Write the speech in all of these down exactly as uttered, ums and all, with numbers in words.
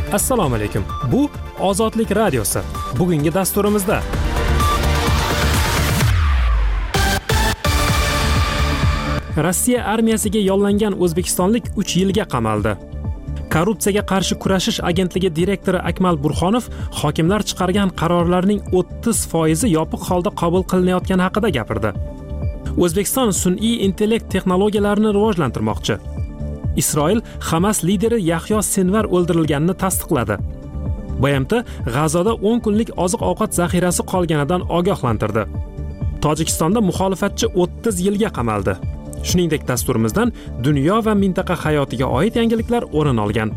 Assalomu alaykum. Bu Ozodlik radiosi. Bugungi dasturimizda Rossiya armiyasiga yollangan o'zbekistonlik uch yilga qamaldi. Korrupsiyaga qarshi kurashish agentligi direktori Akmal Burxonov hokimlar chiqargan qarorlarning o'ttiz foizi yopiq holda qabul qilinayotgani haqida gapirdi. O'zbekiston sun'iy intellekt texnologiyalarini rivojlantirmoqchi. Isroil Hamas lideri Yahyo Sinvar o'ldirilganini tasdiqladi. B M T G'azoda o'n kunlik oziq-ovqat zaxirasi qolganidan ogohlantirdi. Tojikistonda muxolifatchi o'ttiz yilga qamaldi. Shuningdek, dasturimizdan dunyo va mintaqa hayotiga oid yangiliklar o'rin olgan.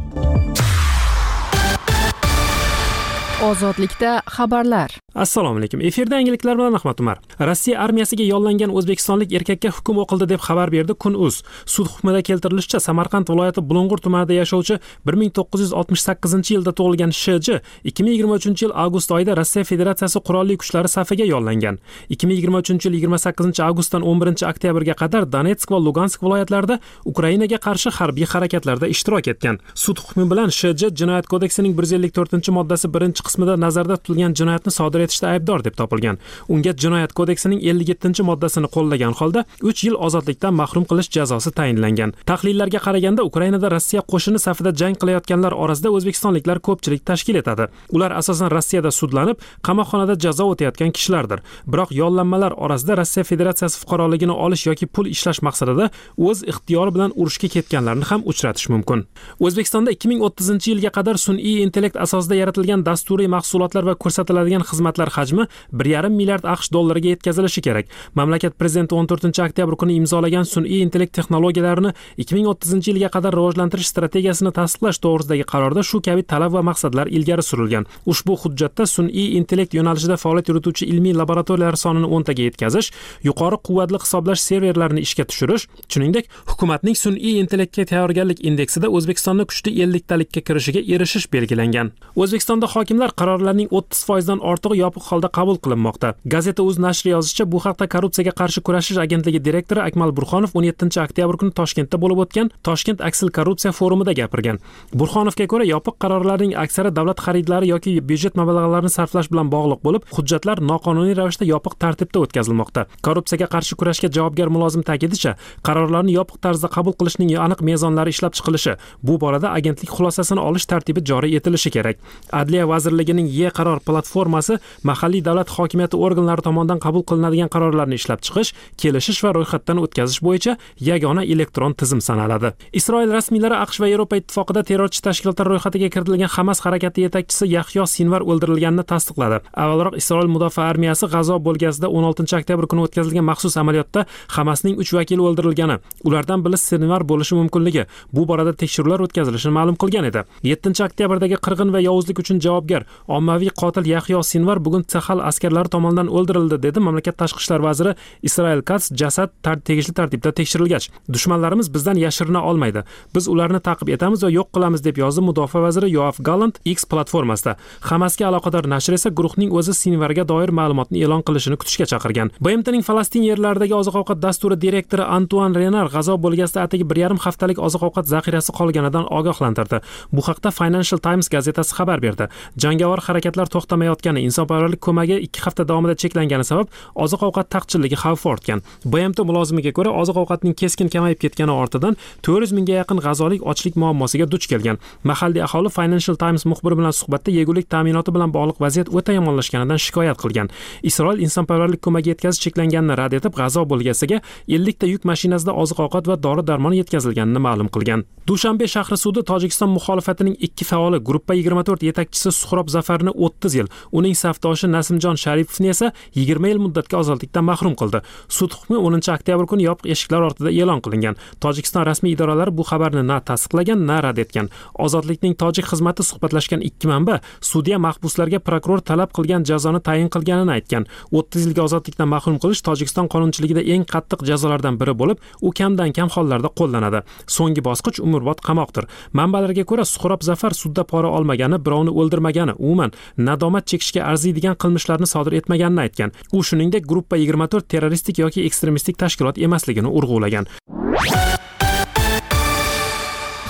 Ozodlikda xabarlar. Assalomu alaykum. Efirda yangiliklar bilan Ahmad Umar. Rossiya armiyasiga yollangan o'zbekistonlik erkakka hukm o'qildi deb xabar berdi Kun.uz. Sud hukmida keltirilishicha, Samarqand viloyati Bulung'ur tumanida yashovchi bir ming to'qqiz yuz oltmish sakkizinchi yilda tug'ilgan Sh J ikki ming yigirma uchinchi yil avgust oyida Rossiya Federatsiyasi qurolli kuchlari safiga yollangan. ikki ming yigirma uchinchi yil yigirma sakkizinchi avgustdan o'n birinchi oktyabrga qadar Donetsk va Lugansk viloyatlarida Ukrainaga qarshi harbiy harakatlarda ishtirok etgan. Sud hukmi bilan Sh J Jinoyat kodeksining bir yuz ellik to'rtinchi moddasi birinchi qismida nazarda tutilgan jinoyatni sodir etishda aybdor deb topilgan. Unga Jinoyat kodeksining ellik yettinchi moddasini qo'llagan holda uch yil ozodlikdan mahrum qilish jazosi tayinlangan. Tahlillarga qaraganda Ukrainada Rossiya qo'shini safida jang qilayotganlar orasida o'zbekistonliklar ko'pchilik tashkil etadi. Ular asosan Rossiyada sudlanib, qamoqxonada jazo o'tayotgan kishilardir. Biroq yollanmalar orasida Rossiya Federatsiyasi fuqaroligini olish yoki pul ishlash maqsadida o'z ixtiyori bilan urushga ketganlarni ham uchratish mumkin. O'zbekistonda ikki ming o'ttizinchi yilga qadar sun'iy intellekt asosida yaratilgan dasturiy mahsulotlar va ko'rsatiladigan xizmatlar hajmi bir yarim milliard AQSh dollariga yetkazilishi kerak. Mamlakat prezidenti o'n to'rtinchi oktyabr kuni imzolagan sun'iy intellekt texnologiyalarini ikki ming o'ttizinchi yilga qadar rivojlantirish strategiyasini tasdiqlash to'g'risidagi qarorda shu kabi talab va maqsadlar ilgari surilgan. Ushbu hujjatda sun'iy intellekt yo'nalishida faoliyat yurituvchi ilmiy laboratoriyalar sonini o'ntaga yetkazish, yuqori quvvatli hisoblash serverlarini ishga tushirish, shuningdek, hukumatning sun'iy intellektga tayyorgarlik indeksida O'zbekistonni kuchli elliktalikka kirishiga erishish belgilangan. O'zbekistonda hokimlar qarorlarning o'ttiz foizdan ortig'i yopiq holda qabul qilinmoqda. Gazeta.uz nashri yozishicha, bu haqda Korrupsiyaga qarshi kurashish agentligi direktori Akmal Burxonov o'n yettinchi oktyabr kuni Toshkentda bo'lib o'tgan Toshkent aksil korrupsiya forumida gapirgan. Burxonovga ko'ra, yopiq qarorlarning aksari davlat xaridlari yoki byudjet mablag'larini sarflash bilan bog'liq bo'lib, hujjatlar noqonuniy ravishda yopiq tartibda o'tkazilmoqda. Korrupsiyaga qarshi kurashga javobgar mulozim ta'kidlashicha, qarorlarni yopiq tarzda qabul qilishning aniq mezonlari ishlab chiqilishi, bu borada agentlik xulosasini olish tartibi joriy etilishi kerak. Adliya vazirligining E-qaror platformasi mahalliy davlat hokimiyati organlari tomonidan qabul qilinadigan qarorlarni ishlab chiqish, kelishish va ro'yxatdan o'tkazish bo'yicha yagona elektron tizim sanaladi. Isroil rasmiylari AQSh va Yevropa ittifoqida terrorchi tashkilotlar ro'yxatiga kiritilgan Hamas harakati yetakchisi Yahyo Sinvar o'ldirilganini tasdiqladi. Avvalroq Isroil mudofaa armiyasi G'azo bo'lgasida o'n oltinchi oktyabr kuni o'tkazilgan maxsus amaliyotda Hamasning uch vakili o'ldirilgani, ulardan biri Sinvar bo'lishi mumkinligi, bu borada tekshiruvlar o'tkazilishini ma'lum qilgan edi. yettinchi oktyabrdagi qirg'in va yovuzlik uchun javobgar ommaviy qotil Yahyo Sinvar bugun Sahal askarlari tomonidan o'ldirildi, dedi mamlakat tashqi ishlar vaziri Israel Katz. Jasad tegishli tartibda tekshirilgach, dushmanlarimiz bizdan yashirina olmaydi. Biz ularni ta'qib etamiz va yo'q qilamiz, deb yozdi mudofaa vaziri Yoav Gallant X platformasida. Hamasga aloqador nashr esa guruhning o'zi Sinvarga doir ma'lumotni e'lon qilishini kutishga chaqirgan. B M T'ning Falastin yerlaridagi oziq-ovqat dasturi direktori Antuan Renar G'azo bo'lgasida atigi bir yarim haftalik oziq-ovqat zaxirasi qolganidan ogohlantirdi. Bu haqda Financial Times gazetasi xabar berdi. Jangovar harakatlar to'xtamayotgani, insonparvarlik ko'magi ikki hafta davomida cheklangani sabab oziq-ovqat taqchilligi xavfi ortgan. B M T mulozimiga ko'ra, oziq-ovqatning keskin kamayib ketgani ortidan to'rt yuz mingga yaqin g'azolik ochlik muammosiga duch kelgan. Mahalliy aholi Financial Times muxbiri bilan suhbatda yegulik ta'minoti bilan bog'liq vaziyat o'ta yomonlashganidan shikoyat qilgan. Isroil insonparvarlik ko'magi yetkazish cheklanganini rad etib, G'azo bo'lgasiga ellik ta yuk mashinasida oziq-ovqat va dori-darmon yetkazilganini ma'lum qilgan. Dushanbe shahri sudi Tojikiston muxolifatining ikki faoli, Gruppa yigirma to'rt yetakchisi Suhrob Zafarni o'ttiz yil, uning safdoshi Nasimjon Sharipovni esa yigirma yil muddatga ozodlikdan mahrum qildi. Sud hukmi o'ninchi oktyabr kuni yopiq eshiklar ortida e'lon qilingan. Tojikiston rasmiy idoralari bu xabarni na tasdiqlagan, na rad etgan. Ozodlikning tojik xizmati suhbatlashgan ikki manba sudya mahbuslarga prokuror talab qilgan jazoni tayin qilganini aytgan. o'ttiz yilga ozodlikdan mahrum qilish Tojikiston qonunchiligida eng qattiq jazolardan biri bo'lib, u kamdan kam hollarda qo'llanadi. So'nggi bosqich umrbod qamoqdir. Manbalarga ko'ra, Suhrob Zafar sudda pora olmagani, birovni o'ldirmagani, umuman nadomat chekishga arziydigan qilmishlarni sodir etmaganini aytgan. U shuningdek Gruppa yigirma to'rt terroristik yoki ekstremistik tashkilot emasligini urg'ulagan.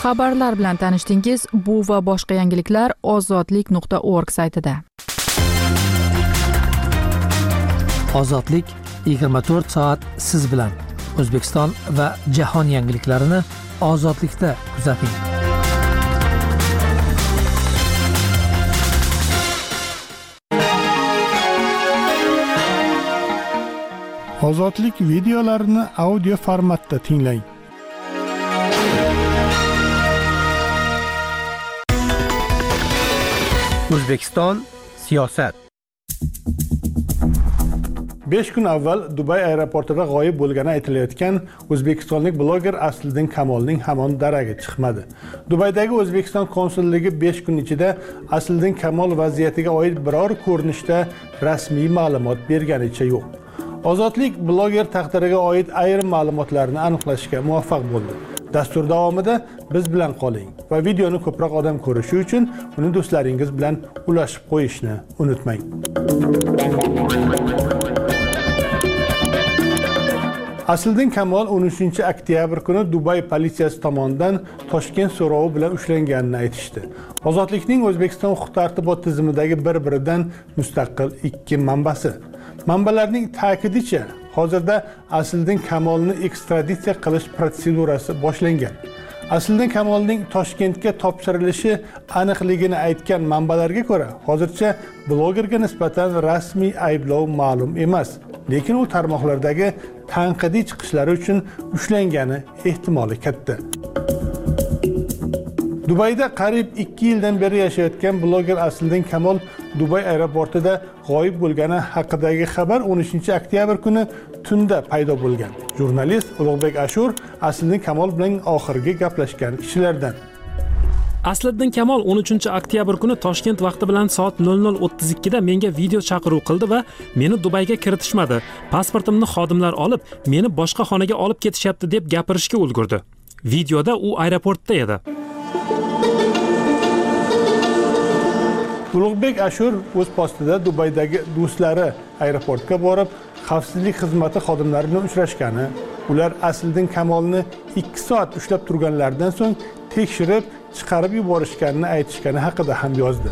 Xabarlar bilan tanishdingiz. Bu va boshqa yangiliklar ozodlik nuqta org saytida. Ozodlik yigirma to'rt soat siz bilan. O'zbekiston va jahon yangiliklarini ozodlikda kuzating. Ozodlik videolarini audio formatda tinglang. O'zbekiston siyosat. besh kun avval Dubay aeroportida g'oyib bo'lgani aytilayotgan o'zbekistonlik bloger Asliddin Kamolning hamon daragi chiqmadi. Dubaydagi O'zbekiston konsulligi besh kun ichida Asliddin Kamol vaziyatiga oid biror ko'rinishda rasmiy ma'lumot berganicha yo'q. Ozodlik bloger taqdiriga oid ayrim ma'lumotlarni aniqlashga muvaffaq bo'ldi. Dastur davomida biz bilan qoling va videoni ko'proq odam ko'rishi uchun uni do'stlaringiz bilan ulashib qo'yishni unutmang. Asliddin Kamol o'n uchinchi oktyabr kuni Dubay politsiyasi tomonidan Toshkent so'rovi bilan ushlanganini aytishdi. Ozodlikning O'zbekiston huquq-tartibot tizimidagi bir-biridan mustaqil ikki manbasi. Manbalarning ta'kidicha, hozirda Asliddin Kamolni ekstraditsiya qilish protsedurasi boshlangan. Asliddin Kamolning Toshkentga topshirilishi aniqligini aytgan manbalarga ko'ra, hozircha blogerga nisbatan rasmiy ayblov ma'lum emas. Lekin u tarmoqlardagi tanqidiy chiqishlari uchun ushlangani ehtimoli katta. Dubayda qariyb ikki yildan beri yashayotgan bloger Asliddin Kamol Dubay aeroportida g'oyib bo'lgani haqidagi xabar o'n uchinchi oktyabr kuni tunda paydo bo'lgan. Jurnalist Ulug'bek Ashur Asliddin Kamol bilan oxirgi gaplashgan kishilardan. Asliddin Kamol o'n uchinchi oktyabr kuni Toshkent vaqti bilan soat nol nol o'ttiz ikkida menga video chaqiruv qildi va meni Dubayga kiritishmadi. Pasportimni xodimlar olib, meni boshqa xonaga olib ketishyapti deb gapirishga ulgurdi. Videoda u aeroportda edi. Ulug'bek Ashur o'z postida Dubaydagi do'stlari aeroportga borib, xavfsizlik xizmati xodimlari bilan uchrashgani, ular Asliddin Kamolni ikki soat ushlab turganlaridan so'ng tekshirib chiqarib yuborishganini aytishgani haqida ham yozdi.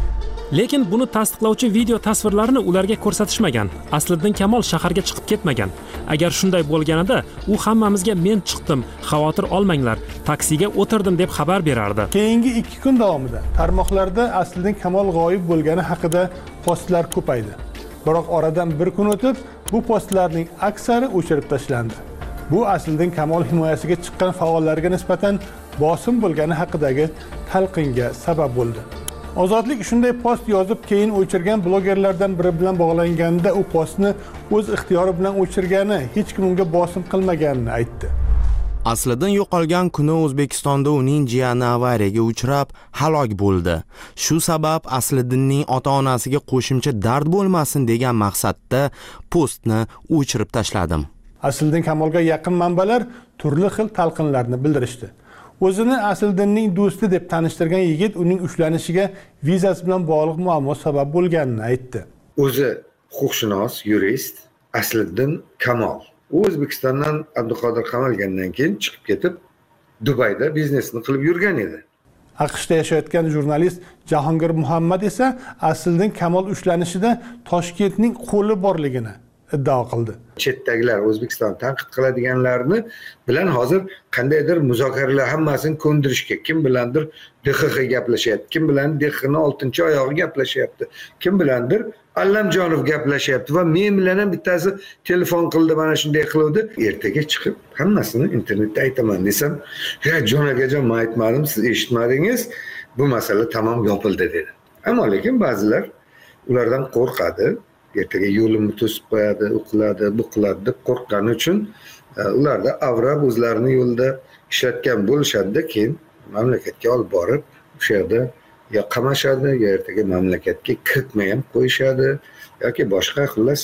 Lekin buni tasdiqlovchi video tasvirlarini ularga ko'rsatishmagan. Asliddin Kamol shaharga chiqib ketmagan. Agar shunday bo'lganida, u hammamizga men chiqdim, xavotir olmanglar, taksiga o'tirdim deb xabar berardi. Keyingi ikki kun davomida tarmoqlarda Asliddin Kamol g'oyib bo'lgani haqida postlar ko'paydi. Biroq oradan bir kun o'tib, bu postlarning aksari o'chirib tashlandi. Bu Asliddin Kamol himoyasiga chiqqan faollarga nisbatan bosim bo'lgani haqidagi talqinga sabab bo'ldi. Ozodlik shunday post yozib, keyin o'chirgan blogerlardan biri bilan bog'langanda u postni o'z ixtiyori bilan o'chirgani, hech kim unga bosim qilmaganini aytdi. Asliddin yo'qolgan kuni O'zbekistonda uning jiyani avariyaga uchrab halok bo'ldi. Shu sabab Asliddinning ota-onasiga qo'shimcha dard bo'lmasin degan maqsadda postni o'chirib tashladim. Asliddin Kamolga yaqin manbalar turli xil talqinlarni bildirishdi. O'zini Asliddinning do'sti deb tanishtirgan yigit uning ushlanishiga vizasi bilan bog'liq muammo sabab bo'lganini aytdi. O'zi huquqshunos, yurist Asliddin Kamol. U O'zbekistondan Abduqodir qamalgandan keyin chiqib ketib, Dubayda biznesini qilib yurgan edi. AQShda yashayotgan jurnalist Jahongir Muhammad esa Asliddin Kamol ushlanishida Toshkentning qo'li borligini iddao qildi. Chetdagilar O'zbekiston tanqid qiladiganlarni bilan hozir qandaydir muzokaralar hammasini ko'ndirishga, kim bilandir D X X gaplashyapti, kim bilan D X X'ning oltinchi oyog'i gaplashyapti, kim bilandir Allamjonov gaplashyapti va men bilan ham bittasi telefon qildi, mana shunday qiluvdi. Ertaga chiqib hammasini internetda aytaman desam, "Ya jon akajon, men aytmadim, siz eshitmadingiz, bu masala tamom yopildi" dedi. Ammo lekin ba'zilar ulardan qo'rqadi. Ertaga yo'limni to'sib qo'yadi, u qiladi, bu qiladi deb qo'rqqani uchun ularda avrab o'zlarini yo'lda ishlatgan bo'lishadi, keyin mamlakatga olib borib, o'sha yerda yo qamashadi, yo ertaga mamlakatga kiritmay ham qo'yishadi yoki boshqa xullas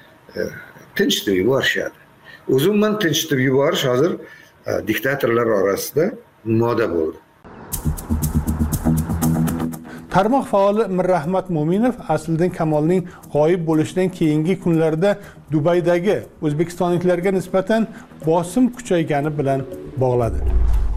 tinchitib yuborishadi. O'zimman tinchitib yuborish hozir diktatorlar orasida moda bo'ldi. Tarmoq faoli Mirrahmat Mo'minov Asliddin Kamolning g'oyib bo'lishidan keyingi kunlarda Dubaydagi o'zbekistonliklarga nisbatan bosim kuchaygani bilan bog'ladi.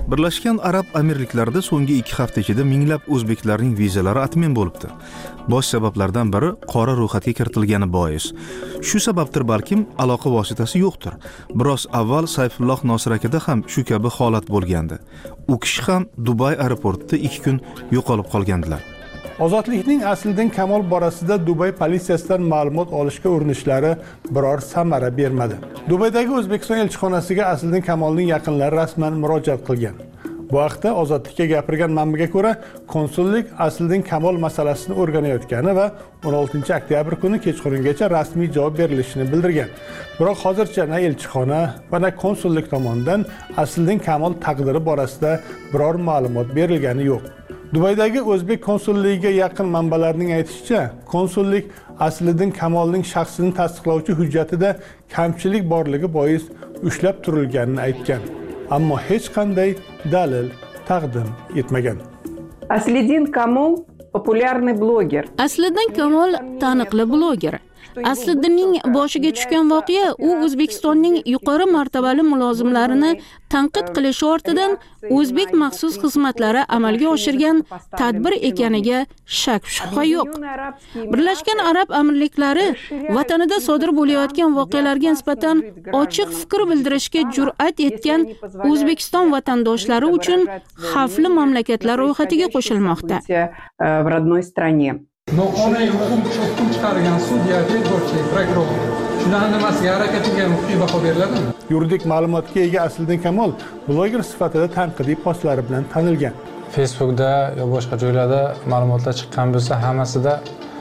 Birlashgan Arab Amirliklarida so'nggi ikki hafta ichida minglab o'zbeklarning vizalari atmen bo'libdi. Bosh sabablardan biri qora ro'yxatga kiritilgani bois. Shu sababdir balkim aloqa vositasi yo'qdir. Biroz avval Sayfulloh Nosir akada ham shu kabi holat bo'lgandi. U kishi ham Dubay aeroportida ikki kun yo'qolib qolgandilar. Ozodlikning aslidan kamol borasida Dubay politsiyasidan ma'lumot olishga urinishlari biror samara bermadi. Dubaydagi O'zbekiston elchixonasiga aslidan kamolning yaqinlari rasman murojaat qilgan. Bu haqda Ozodlikka gapirgan manbaga ko'ra, konsullik aslidan kamol masalasini o'rganayotgani va o'n oltinchi oktyabr kuni kechqurungacha rasmiy javob berilishini bildirgan. Biroq hozircha na elchixona va na konsullik tomonidan aslidan kamol taqdiri borasida biror ma'lumot berilgani yo'q. Dubaydagi O'zbek konsulligiga yaqin manbalarning aytishicha, konsullik aslidan kamolning shaxsini tasdiqlovchi hujjatida kamchilik borligi bois ushlab turilganini aytgan. Ammo hech qanday dalil taqdim etmagan. Asliddin Kamol populярный bloger. Asliddin Kamol taniqli bloger. Asliddinning boshiga tushgan voqea u O'zbekistonning yuqori martabali mulozimlarini tanqid qilishi ortidan o'zbek maxsus xizmatlari amalga oshirgan tadbir ekaniga shak shubha yo'q. Birlashgan Arab Amirliklari vatanida sodir bo'layotgan voqealarga nisbatan ochiq fikr bildirishga jur'at etgan O'zbekiston vatandoshlari uchun xavfli mamlakatlar ro'yxatiga qo'shilmoqda. В родной стране. Но ona hukm hukm chiqargan sudya tergovchi prokuror shularning nimasiga harakatiga huquqiy baho beriladimi? Yuridik ma'lumotga ega Asliddin Kamol bloger sifatida tanqidiy postlari bilan tanilgan. Facebookda yo boshqa joylarda ma'lumotlar chiqqan bo'lsa, hammasida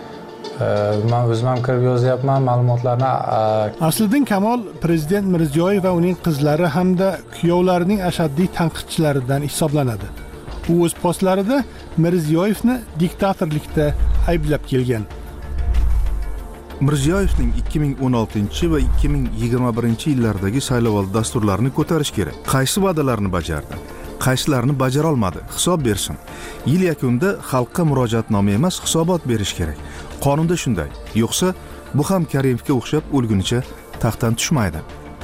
men o'zim ham kirib yozyapman ma'lumotlarni. Asliddin Kamol prezident Mirziyoyev va uning qizlari hamda kuyovlarining ashaddiy tanqidchilaridan hisoblanadi. U o'z postlarida Mirziyoyevni diktatorlikda ayblab kelgan. Mirziyoyevning ikki ming o'n oltinchi va ikki ming yigirma birinchi yillardagi saylovoldi dasturlarini ko'tarish kerak. Qaysi va'dalarni bajardi? Qaysilarini bajara olmadi? Hisob bersin. Yil yakunida xalqqa murojaatnoma emas, hisobot berish kerak. Qonunda shunday. Yo'qsa, bu ham Karimovga o'xshab o'lgunicha taxtdan tushmaydi.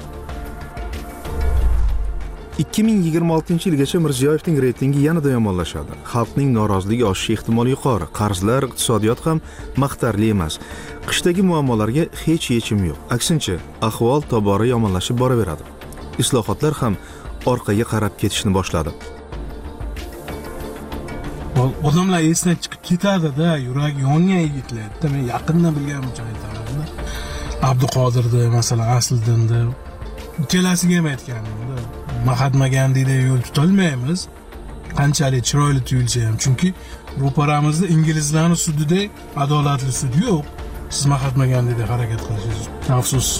ikki ming yigirma oltinchi yilgacha Mirziyoyevning reytingi yanada yomonlashadi. Xalqning noroziligi oshishi ehtimoli yuqori. Qarzlar, iqtisodiyot ham maqtarli emas. Qishdagi muammolarga hech yechim yo'q. Aksincha, ahvol tobora yomonlashib boraveradi. Islohotlar ham orqaga qarab ketishni boshladi. Odamlar esdan chiqib ketadi-da, yuragi yongan yigitlar. Men yaqindan bilganim-cha aytaman. Abduqodirni, masalan, Asliddinni kelasiga ham aytgandim-da. Mahatma Gandhi'da yo'l tutolmaymiz. Qanchalik chiroyli tuyulsa ham, chunki ro'paramizda inglizlarning sudida adolatli sud yo'q. Siz Mahatma Gandhi'da harakat qilishingiz afsus.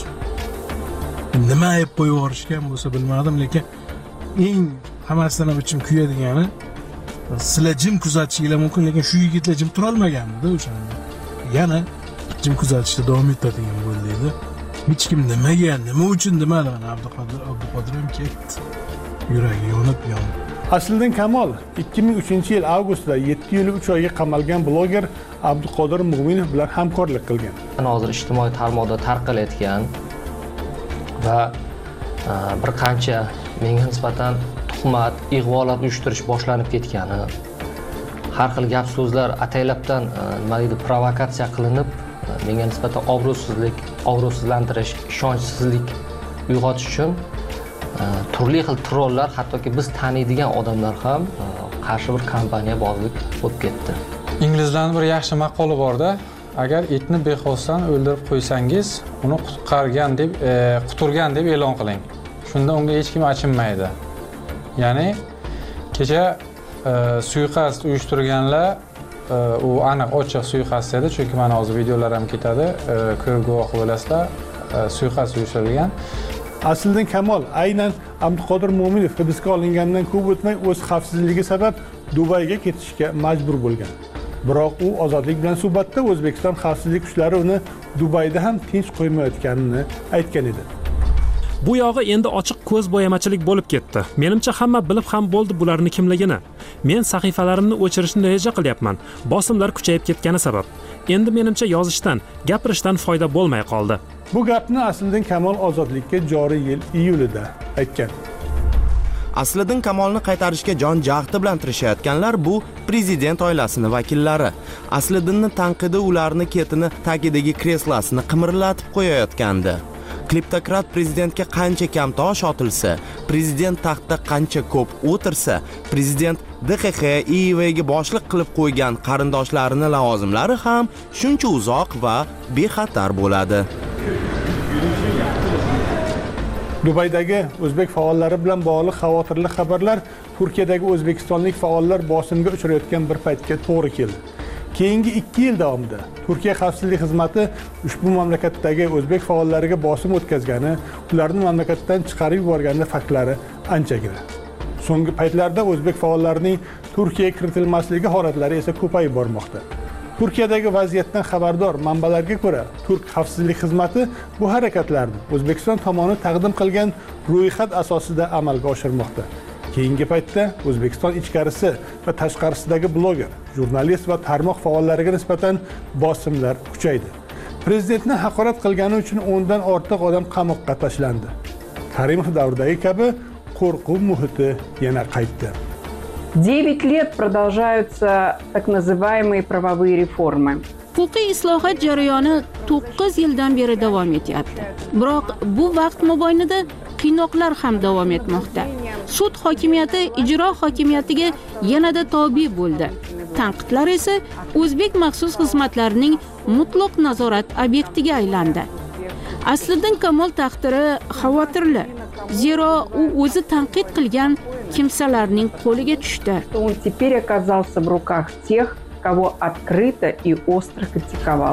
Nima ayb qo'yib yuborishgan bo'lsa bilmadim, lekin eng hammasidan ham ichim kuyadigani sizlar jim kuzatishingiz mumkin, lekin shu yigitlar jim tura olmagandi o'shanda. Yana jim kuzatishda davom etadigan bo'ldi. Hech kim nimaga, nima uchun demadi. Mana Abduqodir, Abduqodir ham ketdi. Yuragi yonib yonib. Asliddin Kamol ikki ming uchinchi yil avgustda yetti yil uch oyga qamalgan bloger Abduqodir Mo'minov bilan hamkorlik qilgan. Hozir ijtimoiy tarmoqda tarqalayotgan va bir qancha menga nisbatan tuhmat, ig'volar uyushtirish boshlanib ketgani, har xil gap so'zlar ataylabdan nima deydi, provokatsiya qilinib, menga nisbatan obro'sizlik, obro'sizlantirish, ishonchsizlik uyg'otish uchun turli xil trollar, hattoki biz taniydigan odamlar ham qarshi bir kampaniya bozlik bo'lib ketdi. Inglizlarning bir yaxshi maqoli bor-da, agar itni bexosdan o'ldirib qo'ysangiz, uni qutqargan deb, quturgan deb e'lon qiling. Shunda unga hech kim achinmaydi. Ya'ni kecha suiqasd uyushtirganlar u aniq ochiq suiqasd edi, chunki mana hozir videolar ham ketadi, ko'rib guvoh bo'lasizlar, suiqasd uyushtirilgan. Asliddin Kamol aynan Abduqodir Mo'minov hibsga olingandan ko'p o'tmay o'z xavfsizligi sabab Dubayga ketishga majbur bo'lgan. Biroq u ozodlik bilan suhbatda O'zbekiston xavfsizlik kuchlari uni Dubayda ham tinch qo'ymayotganini aytgan edi. Bu yog'i endi ochiq ko'z bo'yamachilik bo'lib ketdi. Menimcha hamma bilib ham bo'ldi bularni kimligini. Men sahifalarimni o'chirishni reja qilyapman. Bosimlar kuchayib ketgani sabab. Endi menimcha yozishdan, gapirishdan foyda bo'lmay qoldi. Bu gapni Asliddin Kamol ozodlikka joriy yil iyulida aytgan. Asliddin Kamolni qaytarishga jon jahdi bilan tirishayotganlar bu prezident oilasining vakillari. Asliddinning tanqidi ularni ketini tagidagi kreslasini qimirlatib qo'yayotgandi. Kleptokrat prezidentga qancha kam tosh otilsa, prezident taxtda qancha ko'p o'tirsa, prezident D X X I V ga boshliq qilib qo'ygan qarindoshlarining lavozimlari ham shuncha uzoq va bexatar bo'ladi. Dubaydagi o'zbek faollari bilan bog'liq xavotirli xabarlar Turkiyadagi o'zbekistonlik faollar bosimga uchrayotgan bir paytga to'g'ri keldi. Keyingi ikki yil davomida Turkiya xavfsizlik xizmati ushbu mamlakatdagi o'zbek faollariga bosim o'tkazgani, ularni mamlakatdan chiqarib yuborgani faktlari anchagina. So'nggi paytlarda o'zbek faollarining Turkiyaga kiritilmasligi holatlari esa ko'payib bormoqda. Turkiyadagi vaziyatdan xabardor manbalarga ko'ra, Turk xavfsizlik xizmati bu harakatlarni O'zbekiston tomoni taqdim qilgan ro'yxat asosida amalga oshirmoqda. Keyingi paytda O'zbekiston ichkarisi va tashqarisidagi bloger, jurnalist va tarmoq faollariga nisbatan bosimlar kuchaydi. Prezidentni haqorat qilgani uchun o'ndan ortiq odam qamoqqa tashlandi. Karimov davridagi kabi qo'rquv muhiti yana qaytdi. девять лет продолжаются так называемые правовые реформы. Huquqiy islohot jarayoni to'qqiz yildan beri davom etyapti. Biroq bu vaqt mobaynida qiynoqlar ham davom etmoqda. Sud hokimiyati ijro hokimiyatiga yanada tobe bo'ldi. Tanqidlar esa o'zbek maxsus xizmatlarining mutlaq nazorat obyektiga aylandi. Asliddin Kamol taqdiri xavotirli. Zero u o'zi tanqid qilgan kimsalarning qo'liga tushdi. Он теперь оказался в руках тех, кого открыто и остро критиковал.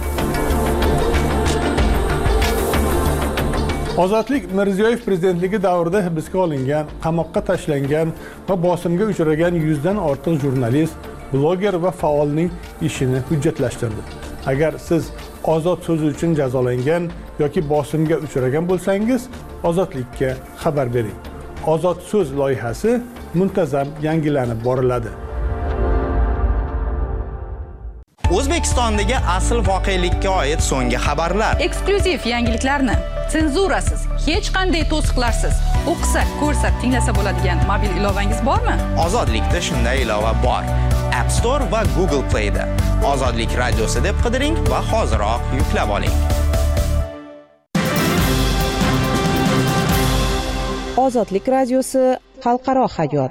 Ozodlik Mirziyoyev prezidentligi davrida hibsga olingan, qamoqqa tashlangan va bosimga uchragan yuzdan ortiq jurnalist, bloger va faolning ishini hujjatlashtirdi. Agar siz ozod so'zi uchun jazolangan yoki bosimga uchragan bo'lsangiz, Ozodlikka xabar bering. Ozod so'z loyihasi muntazam yangilanib boriladi. O'zbekistondagi asl voqelikka oid so'nggi xabarlar. Eksklyuziv yangiliklarni senzurasiz, hech qanday to'siqlarsiz o'qisa, ko'rsa, tinglasa bo'ladigan mobil ilovangiz bormi? Ozodlikda shunday ilova bor. App Store va Google Play da. Ozodlik radiosi deb qidiring va hoziroq yuklab oling. Ozodlik radiosi xalqaro hayot.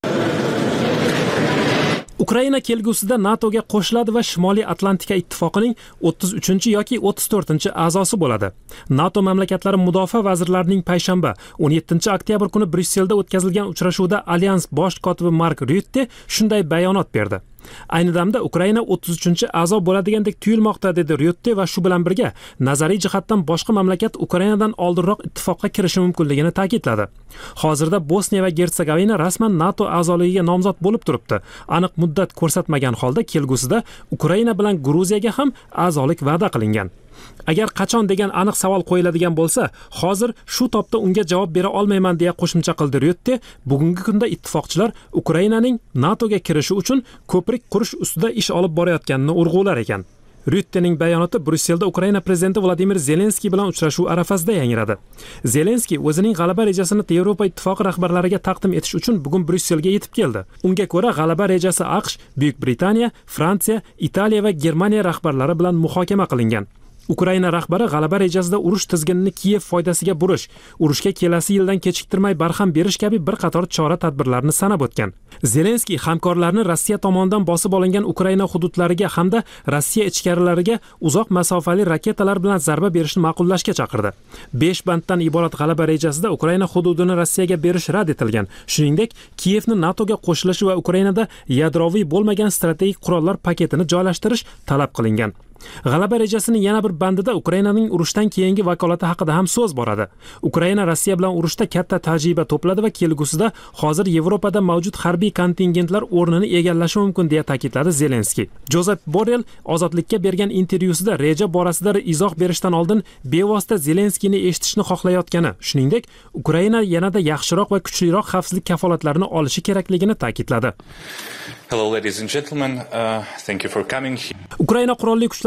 Ukraina kelgusida NATOga qo'shiladi va Shimoliy Atlantika ittifoqining o'ttiz uchinchi yoki o'ttiz to'rtinchi a'zosi bo'ladi. NATO mamlakatlari mudofaa vazirlarining payshanba o'n yettinchi oktyabr kuni Bryusselda o'tkazilgan uchrashuvda Alyans bosh kotibi Mark Rutte shunday bayonot berdi. Ayni damda Ukraina o'ttiz uchinchi a'zo bo'ladigandek tuyulmoqda, dedi Rutte va shu bilan birga nazariy jihatdan boshqa mamlakat Ukrainadan oldinroq ittifoqqa kirishi mumkinligini ta'kidladi. Hozirda Bosniya va Gertsegovina rasman NATO a'zoligiga nomzod bo'lib turibdi. Aniq muddat ko'rsatmagan holda kelgusida Ukraina bilan Gruziyaga ham a'zolik va'da qilingan. Agar qachon degan aniq savol qo'yiladigan bo'lsa, hozir shu topda unga javob bera olmayman deya qo'shimcha qildi Rutte. Bugungi kunda ittifoqchilar Ukrainaning NATOga kirishi uchun ko'prik qurish ustida ish olib borayotganini urg'ular ekan. Ruttening bayonoti Bryusselda Ukraina prezidenti Vladimir Zelenskiy bilan uchrashuv arafasida yangradi. Zelenskiy o'zining g'alaba rejasini Yevropa ittifoqi rahbarlariga taqdim etish uchun bugun Bryusselga yetib keldi. Unga ko'ra, g'alaba rejasi AQSh, Buyuk Britaniya, Fransiya, Italiya va Germaniya rahbarlari bilan muhokama qilingan. Ukraina rahbari g'alaba rejasida urush tizginini Kiyev foydasiga burish, urushga kelasi yildan kechiktirmay barham berish kabi bir qator chora-tadbirlarni sanab o'tgan. Zelenskiy hamkorlarni Rossiya tomonidan bosib olingan Ukraina hududlariga hamda Rossiya ichkarilariga uzoq masofali raketalar bilan zarba berishni ma'qullashga chaqirdi. besh banddan iborat g'alaba rejasida Ukraina hududini Rossiyaga berish rad etilgan. Shuningdek, Kiyevni NATOga qo'shilishi va Ukrainada yadroviy bo'lmagan strategik qurollar paketini joylashtirish talab qilingan. G'alaba rejasining yana bir bandida Ukrainaning urushdan keyingi vakolati haqida ham so'z boradi. Ukraina Rossiya bilan urushda katta tajriba to'pladi va kelgusida hozir Yevropada mavjud harbiy kontingentlar o'rnini egallashi mumkin deya ta'kidladi Zelenskiy. Jozef Borrell ozodlikka bergan intervyusida reja borasida izoh berishdan oldin bevosita Zelenskiyni eshitishni xohlayotgani, shuningdek, Ukraina yanada yaxshiroq va kuchliroq xavfsizlik kafolatlarini olishi kerakligini ta'kidladi. Hello ladies and gentlemen, uh, thank you for coming. Ukraina qurolli kuchlari